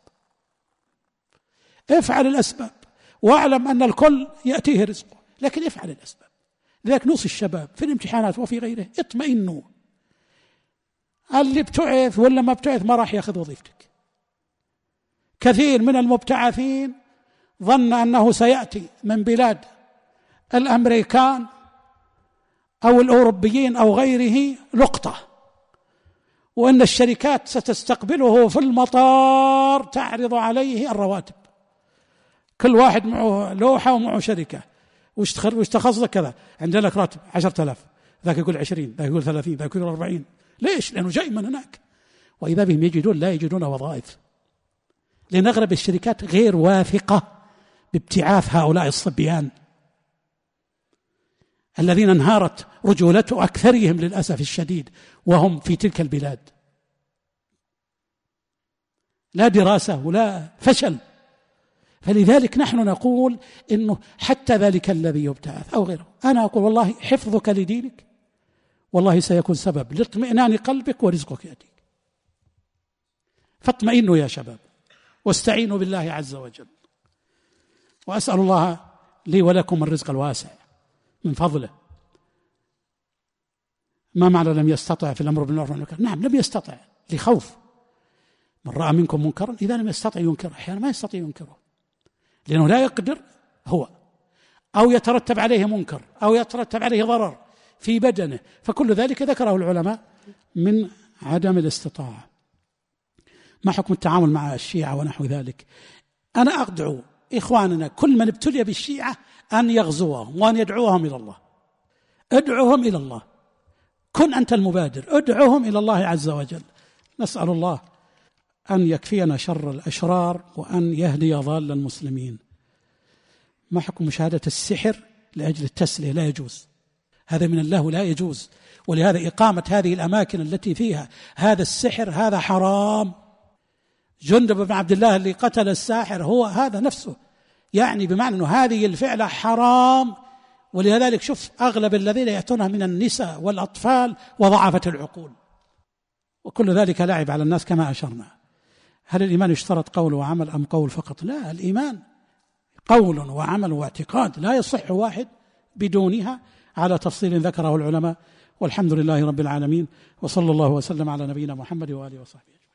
افعل الأسباب، واعلم أن الكل يأتيه رزقه، لكن افعل الأسباب. لذلك نوصي الشباب في الامتحانات وفي غيره اطمئنوا، اللي ابتعث ولا ما ابتعث ما راح يأخذ وظيفتك. كثير من المبتعثين ظن أنه سيأتي من بلاد الأمريكان أو الأوروبيين أو غيره لقطة، وأن الشركات ستستقبله في المطار تعرض عليه الرواتب، كل واحد معه لوحة ومعه شركة، وش تخصصك كذا، عندنا لك راتب عشرة آلاف، ذاك يقول عشرين، ذاك يقول ثلاثين، ذاك يقول أربعين. ليش؟ لأنه جاي من هناك. وإذا بهم يجدون لا يجدون وظائف، لأن أغلب الشركات غير واثقة بابتعاث هؤلاء الصبيان الذين انهارت رجولته أكثرهم للأسف الشديد وهم في تلك البلاد، لا دراسة ولا فشل. فلذلك نحن نقول إنه حتى ذلك الذي يبتعث أو غيره، أنا أقول والله حفظك لدينك والله سيكون سبب لاطمئنان قلبك ورزقك يأتيك. فاطمئنوا يا شباب واستعينوا بالله عز وجل، وأسأل الله لي ولكم الرزق الواسع من فضله. ما معنى لم يستطع في الأمر بالمعروف والنهي عن المنكر؟ نعم لم يستطع لخوف. من رأى منكم منكرا إذا لم يستطع ينكره، أحيانا ما يستطيع ينكره لأنه لا يقدر هو، أو يترتب عليه منكر أو يترتب عليه ضرر في بدنه، فكل ذلك ذكره العلماء من عدم الاستطاعة. ما حكم التعامل مع الشيعة ونحو ذلك؟ أنا أدعو إخواننا كل من ابتلي بالشيعة أن يغزوهم وأن يدعوهم إلى الله، ادعوهم إلى الله، كن أنت المبادر، ادعوهم إلى الله عز وجل. نسأل الله أن يكفينا شر الأشرار وأن يهدي ضال المسلمين. ما حكم مشاهدة السحر لأجل التسلية؟ لا يجوز، هذا من الله لا يجوز، ولهذا إقامة هذه الأماكن التي فيها هذا السحر هذا حرام. جندب بن عبد الله اللي قتل الساحر هو هذا نفسه، يعني بمعنى أنه هذه الفعلة حرام. ولذلك شوف أغلب الذين يأتونها من النساء والأطفال وضعفة العقول، وكل ذلك لاعب على الناس كما أشرنا. هل الإيمان يشترط قول وعمل أم قول فقط؟ لا، الإيمان قول وعمل واعتقاد، لا يصح واحد بدونها على تفصيل ذكره العلماء. والحمد لله رب العالمين، وصلى الله وسلم على نبينا محمد وآله وصحبه.